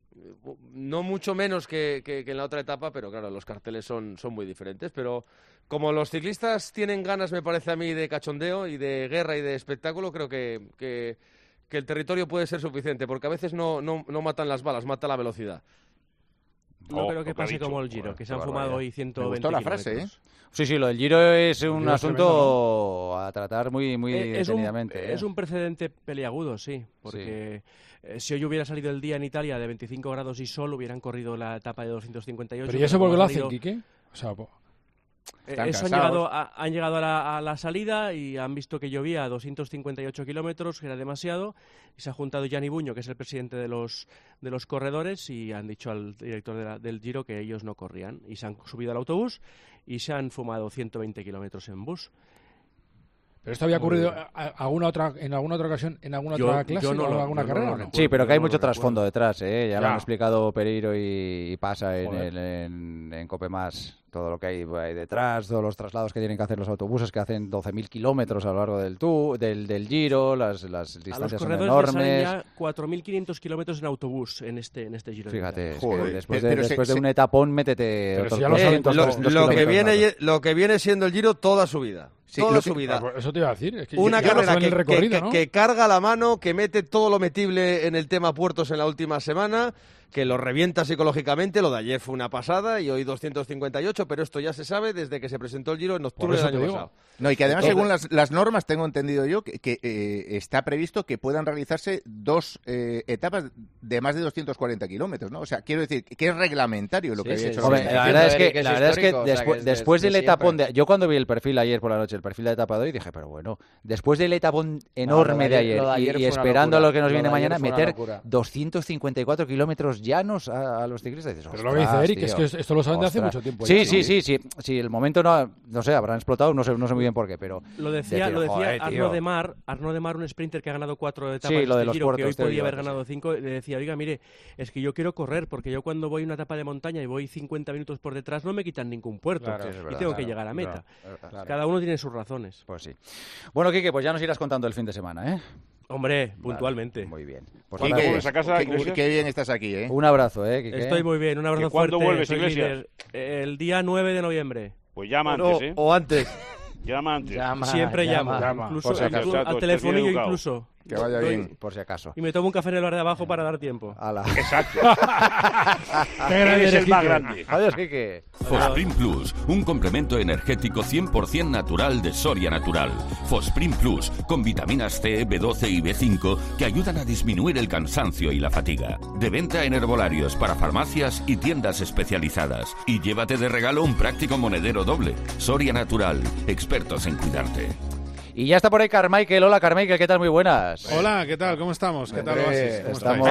No mucho menos que en la otra etapa, pero claro, los carteles son muy diferentes. Pero como los ciclistas tienen ganas, me parece a mí, de cachondeo y de guerra y de espectáculo, creo que el territorio puede ser suficiente, porque a veces no matan las balas, mata la velocidad. No creo que pase como el Giro, que se han fumado hoy 120 Me gustó la kilómetros. frase, ¿eh? Sí, lo del Giro es un asunto a tratar muy detenidamente. Es un precedente peliagudo, sí, porque si hoy hubiera salido el día en Italia de 25 grados y sol, hubieran corrido la etapa de 258. ¿Pero y eso por qué lo hacen, Quique? O sea, Eso han llegado a la salida y han visto que llovía a 258 kilómetros, que era demasiado, y se ha juntado Gianni Buño, que es el presidente de los corredores, y han dicho al director del Giro que ellos no corrían, y se han subido al autobús y se han fumado 120 kilómetros en bus. ¿Pero esto había ocurrido en alguna otra ocasión, en alguna otra clase o en alguna carrera? ¿No? Sí, pero que hay mucho trasfondo detrás, ¿eh? Ya lo han explicado Pereiro y Pasa en Copemás. Todo lo que hay detrás, todos los traslados que tienen que hacer los autobuses, que hacen 12.000 kilómetros a lo largo del Giro, las distancias son enormes. A los corredores ya 4.500 kilómetros en autobús en este Giro. Fíjate, después de un etapón, métete otros 200 lo que viene siendo el Giro toda su vida. Sí, su vida. Eso te iba a decir. Es que una carrera ¿no? que carga la mano, que mete todo lo metible en el tema puertos en la última semana, que lo revienta psicológicamente. Lo de ayer fue una pasada y hoy 258, pero esto ya se sabe desde que se presentó el Giro en octubre del año pasado. No, y que además, según las normas, tengo entendido yo, que está previsto que puedan realizarse dos etapas de más de 240 kilómetros, ¿no? O sea, quiero decir, que es reglamentario lo que había hecho. La verdad es que después del etapón yo cuando vi el perfil ayer por la noche, el perfil de etapa de hoy, dije, pero bueno, después del etapón enorme de ayer y esperando a lo que nos viene mañana, meter 254 kilómetros llanos a los ciclistas. Dices, pero lo que dice Eric es que esto lo saben de hace mucho tiempo. Sí, el momento no sé, habrán explotado, no sé muy bien por qué, pero... Lo decía Arnaud Demar, un sprinter que ha ganado 4 etapas de los Giro, puertos, que hoy podía haber ganado 5, le decía, oiga, mire, es que yo quiero correr, porque yo cuando voy a una etapa de montaña y voy 50 minutos por detrás no me quitan ningún puerto, y tengo que llegar a meta. Cada uno tiene sus razones. Pues sí. Bueno, Quique, pues ya nos irás contando el fin de semana, ¿eh? Hombre, puntualmente. Muy bien. Pues ¿vuelves a casa, qué bien estás aquí, ¿eh? Un abrazo, Quique. Estoy muy bien, un abrazo fuerte. ¿Cuándo vuelves, Iglesias? El día 9 de noviembre. Pues llama antes, ¿eh? O antes. Llama antes. Siempre llamo. Incluso al telefonillo incluso. Que vaya bien. Por si acaso. Y me tomo un café en el bar de abajo para dar tiempo. Exacto. Eres el más grande. Adiós, Quique. Fosprin Plus, un complemento energético 100% natural de Soria Natural. Fosprin Plus, con vitaminas C, B12 y B5 que ayudan a disminuir el cansancio y la fatiga. De venta en herbolarios para farmacias y tiendas especializadas. Y llévate de regalo un práctico monedero doble. Soria Natural, expertos en cuidarte. Y ya está por ahí Carmichael. Hola, Carmichael, ¿qué tal? Muy buenas. Hola, ¿qué tal? ¿Cómo estamos? ¿Qué tal Oasis?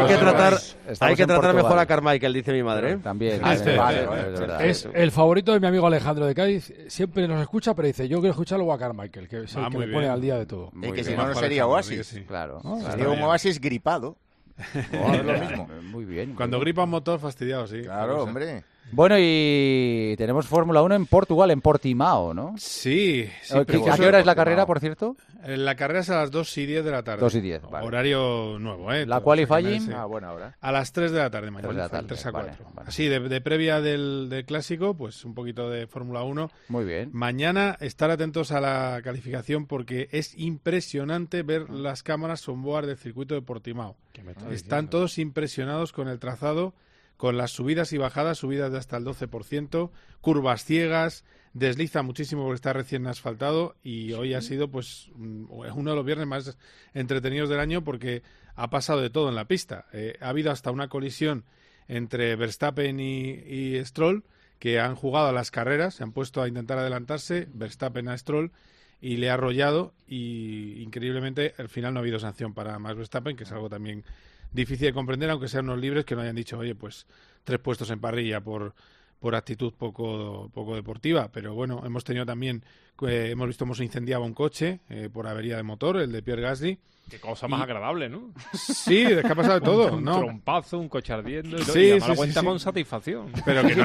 Hay que tratar mejor a Carmichael, dice mi madre. También. Es el favorito de mi amigo Alejandro de Cádiz. Siempre nos escucha, pero dice, yo quiero escucharlo a Carmichael, que es el que me pone al día de todo. Y que si no sería Oasis. Claro. Sería un Oasis gripado. Es lo mismo. Muy bien. Cuando gripa un motor, fastidiado, sí. Claro, hombre. Bueno, y tenemos Fórmula 1 en Portugal, en Portimao, ¿no? Sí. ¿A qué hora es la carrera, por cierto? La carrera es a las 2:10 de la tarde. 2:10, vale. Horario nuevo, ¿eh? ¿La qualifying? Buena hora. A las 3 de la tarde mañana. 3 de la tarde, 3 a 4. Vale. Así, de previa del Clásico, pues un poquito de Fórmula 1. Muy bien. Mañana estar atentos a la calificación porque es impresionante ver las cámaras onboard del circuito de Portimao. Están todos impresionados con el trazado, con las subidas y bajadas, subidas de hasta el 12%, curvas ciegas, desliza muchísimo porque está recién asfaltado y hoy ha sido pues uno de los viernes más entretenidos del año porque ha pasado de todo en la pista. Ha habido hasta una colisión entre Verstappen y Stroll, que han jugado a las carreras, se han puesto a intentar adelantarse, Verstappen a Stroll, y le ha arrollado y increíblemente al final no ha habido sanción para Max Verstappen, que es algo también difícil de comprender, aunque sean unos libres que no hayan dicho, oye, pues 3 puestos en parrilla por por actitud poco deportiva, pero bueno, hemos tenido también, hemos visto cómo se incendiaba un coche por avería de motor, el de Pierre Gasly. Qué cosa más agradable, ¿no? Sí, es que ha pasado de todo, un ¿no? trompazo, un coche ardiendo, sí, y cuenta con satisfacción. Pero que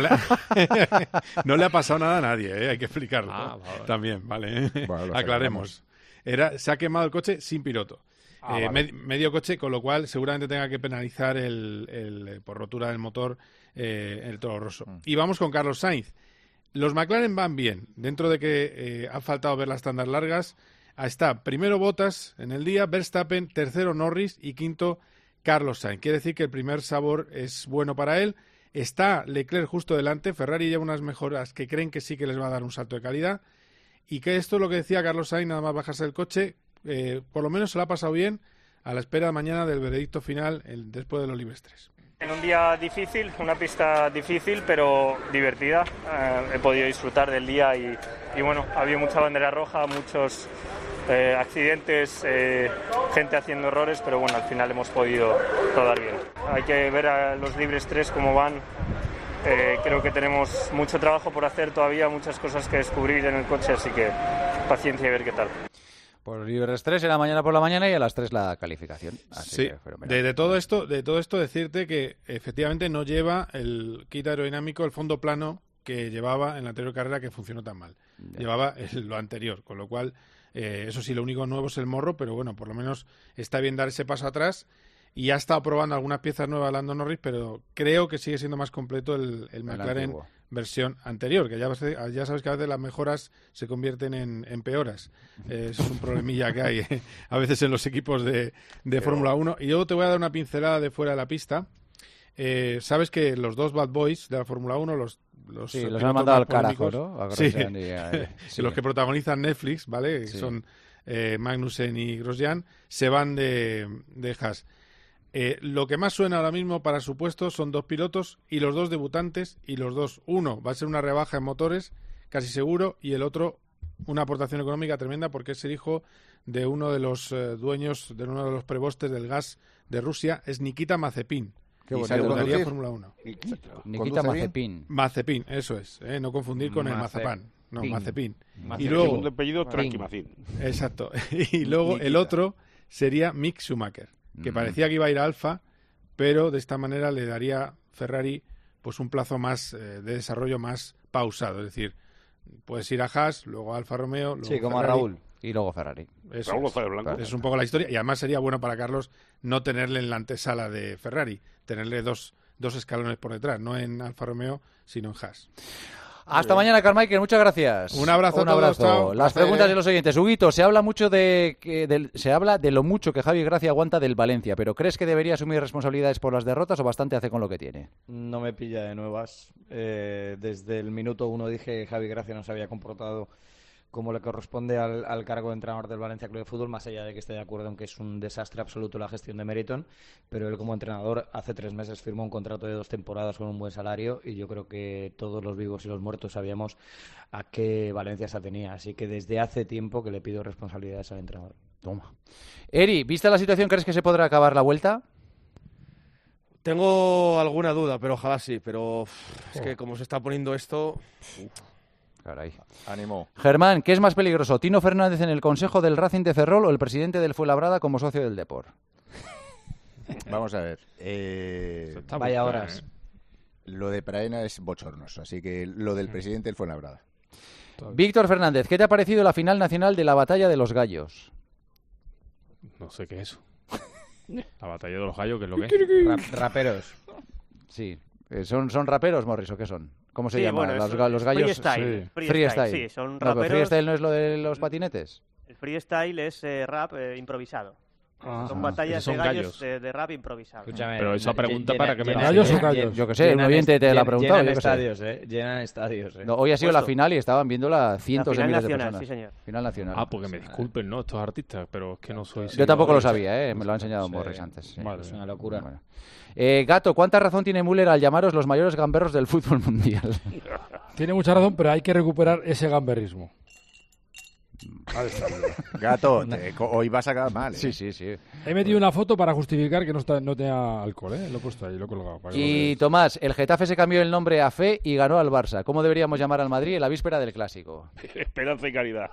no le ha pasado nada a nadie, hay que explicarlo también, ¿vale? Bueno, aclaremos. Se ha quemado el coche sin piloto. Vale. Medio coche, con lo cual seguramente tenga que penalizar por rotura del motor el Toro Rosso. Y vamos con Carlos Sainz. Los McLaren van bien, dentro de que ha faltado ver las tandas largas. Está primero Bottas en el día, Verstappen, tercero Norris y quinto Carlos Sainz. Quiere decir que el primer sabor es bueno para él. Está Leclerc justo delante, Ferrari lleva unas mejoras que creen que sí que les va a dar un salto de calidad. Y que esto es lo que decía Carlos Sainz, nada más bajarse del coche, por lo menos se lo ha pasado bien a la espera mañana del veredicto final después de los Libres 3. En un día difícil, una pista difícil pero divertida, he podido disfrutar del día y bueno, ha habido mucha bandera roja, muchos accidentes, gente haciendo errores, pero bueno, al final hemos podido rodar bien. Hay que ver a los Libres 3 cómo van. Creo que tenemos mucho trabajo por hacer todavía, muchas cosas que descubrir en el coche, así que paciencia y ver qué tal. Por Libres 3 era mañana por la mañana y a las 3 la calificación. Así sí, de todo esto decirte que efectivamente no lleva el kit aerodinámico, el fondo plano que llevaba en la anterior carrera que funcionó tan mal. Ya. Llevaba lo anterior, con lo cual, eso sí, lo único nuevo es el morro, pero bueno, por lo menos está bien dar ese paso atrás. Y ha estado probando algunas piezas nuevas Lando Norris, pero creo que sigue siendo más completo el McLaren versión anterior, que ya sabes que a veces las mejoras se convierten en peoras. Es un problemilla que hay a veces en los equipos de Fórmula 1. Y yo te voy a dar una pincelada de fuera de la pista. Sabes que los dos bad boys de la Fórmula 1, los han mandado al carajo, ¿no? Sí, los que protagonizan Netflix, ¿vale? Que son Magnussen y Grosjean, se van de Haas. Lo que más suena ahora mismo para su puesto son dos pilotos y los dos debutantes y los dos. Uno va a ser una rebaja en motores, casi seguro, y el otro una aportación económica tremenda porque es el hijo de uno de los dueños, de uno de los prebostes del gas de Rusia, es Nikita Mazepin. Qué bonito. Fórmula 1. Nikita Mazepin. Mazepin, eso es, no confundir con el mazapán. No, Mazepin. Y luego el segundo apellido Tranquimacin. Exacto. Y luego el otro sería Mick Schumacher, que parecía que iba a ir a Alfa, pero de esta manera le daría Ferrari pues un plazo más de desarrollo más pausado, es decir, puedes ir a Haas, luego a Alfa Romeo, luego como Ferrari, a Raúl y luego Ferrari. Raúl Blanco. Es un poco la historia y además sería bueno para Carlos no tenerle en la antesala de Ferrari, tenerle dos escalones por detrás, no en Alfa Romeo, sino en Haas. Hasta mañana, Carmichael, muchas gracias. Un abrazo a todos. Chao. Las preguntas de los oyentes. Huguito, se habla mucho de lo mucho que Javi Gracia aguanta del Valencia, pero ¿crees que debería asumir responsabilidades por las derrotas o bastante hace con lo que tiene? No me pilla de nuevas. Desde el minuto 1 dije que Javi Gracia no se había comportado como le corresponde al cargo de entrenador del Valencia Club de Fútbol, más allá de que esté de acuerdo en que es un desastre absoluto la gestión de Meriton, pero él como entrenador hace 3 meses firmó un contrato de 2 temporadas con un buen salario y yo creo que todos los vivos y los muertos sabíamos a qué Valencia se atenía, así que desde hace tiempo que le pido responsabilidades al entrenador. Toma. Eri, ¿vista la situación, crees que se podrá acabar la vuelta? Tengo alguna duda, pero ojalá sí, pero es que como se está poniendo esto... Caray. Ánimo. Germán, ¿qué es más peligroso? ¿Tino Fernández en el Consejo del Racing de Ferrol o el presidente del Fuenlabrada como socio del Depor? Vamos a ver. Vaya horas. Lo de Praena es bochornoso, así que lo del presidente del Fuenlabrada. Víctor Fernández, ¿qué te ha parecido la final nacional de la Batalla de los Gallos? No sé qué es eso. La Batalla de los Gallos, ¿qué es lo que es? Raperos. Sí. ¿Son raperos, Morris, o qué son? ¿Cómo se llama? Bueno, los gallos. Freestyle. Sí, son raperos. ¿El freestyle no es lo de los patinetes? El freestyle es rap improvisado. Son batallas de gallos de rap improvisado. Escúchame, pero esa pregunta para que me... ¿Gallos o gallos? Yo que sé, un oyente te la ha preguntado. Llenan estadios, No, hoy ha sido la final y estaban viéndola cientos de miles de personas. Sí, señor. Final nacional. Porque me disculpen, ¿no? Estos artistas, pero es que no soy... Yo tampoco lo sabía, me lo ha enseñado Morris antes. Sí. Vale, es una locura. Bueno. Gato, ¿cuánta razón tiene Müller al llamaros los mayores gamberros del fútbol mundial? Tiene mucha razón, pero hay que recuperar ese gamberrismo. Gato, hoy vas a acabar mal. Sí, sí, sí. He metido una foto para justificar que no tenía alcohol, ¿eh? Lo he puesto ahí, lo he colgado. Y Tomás, el Getafe se cambió el nombre a Fe y ganó al Barça. ¿Cómo deberíamos llamar al Madrid en la víspera del Clásico? Esperanza y caridad.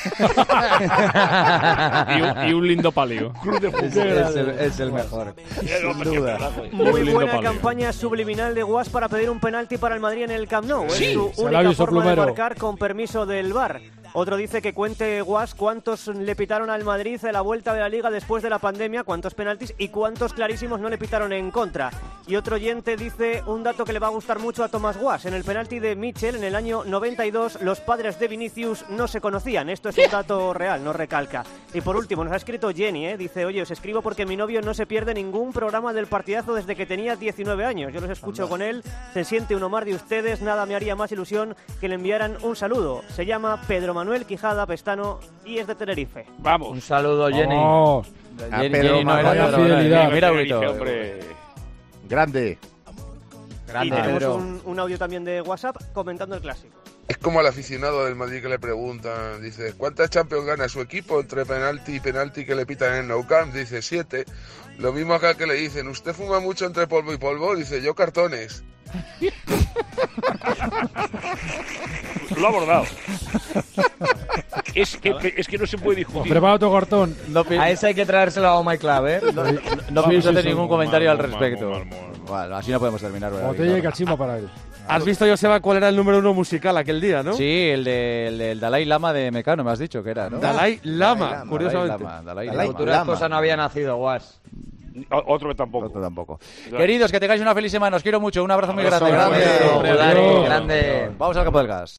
y un lindo palio. Club de fútbol. Es el mejor. Sin duda. Muy buena campaña subliminal de Guas para pedir un penalti para el Madrid en el Camp Nou. Sí, es su única forma de marcar con permiso del VAR. Otro dice que cuente Guas cuántos le pitaron al Madrid en la vuelta de la Liga después de la pandemia, cuántos penaltis y cuántos clarísimos no le pitaron en contra. Y otro oyente dice un dato que le va a gustar mucho a Tomás Guas. En el penalti de Mitchell en el año 92, los padres de Vinicius no se conocían. Esto es un dato real, no recalca. Y por último, nos ha escrito Jenny, dice, oye, os escribo porque mi novio no se pierde ningún programa del partidazo desde que tenía 19 años. Yo los escucho con él, se siente uno más de ustedes, nada me haría más ilusión que le enviaran un saludo. Se llama Pedro Manuel Quijada Pestano y es de Tenerife. Vamos. Un saludo, Jenny. Vamos. Jenny no era Pedro, fidelidad. Mira, hombre. Grande. Y tenemos un audio también de WhatsApp comentando el Clásico. Es como al aficionado del Madrid que le preguntan, dice, ¿cuántas Champions gana su equipo entre penalti y penalti que le pitan en el Nou Camp? Dice, 7. Lo mismo acá que le dicen, ¿usted fuma mucho entre polvo y polvo? Dice, yo cartones. Lo ha abordado. Es que no se puede discutir. Prepara tu cartón. A ese hay que traérselo a Oh My Club, ¿eh? No pienso hacer ningún comentario al respecto. Bueno, así no podemos terminar. Botella y cachimba para él. ¿Has visto, Joseba, cuál era el número 1 musical aquel día, no? Sí, el del Dalai Lama de Mecano, me has dicho que era, ¿no? Dalai Lama, curiosamente. Dalai La futura cosa no había nacido, Guas. Otro tampoco. Otro tampoco. Queridos, que tengáis una feliz semana. Os quiero mucho. Un abrazo muy grande. Grande. Vamos al campo del gas.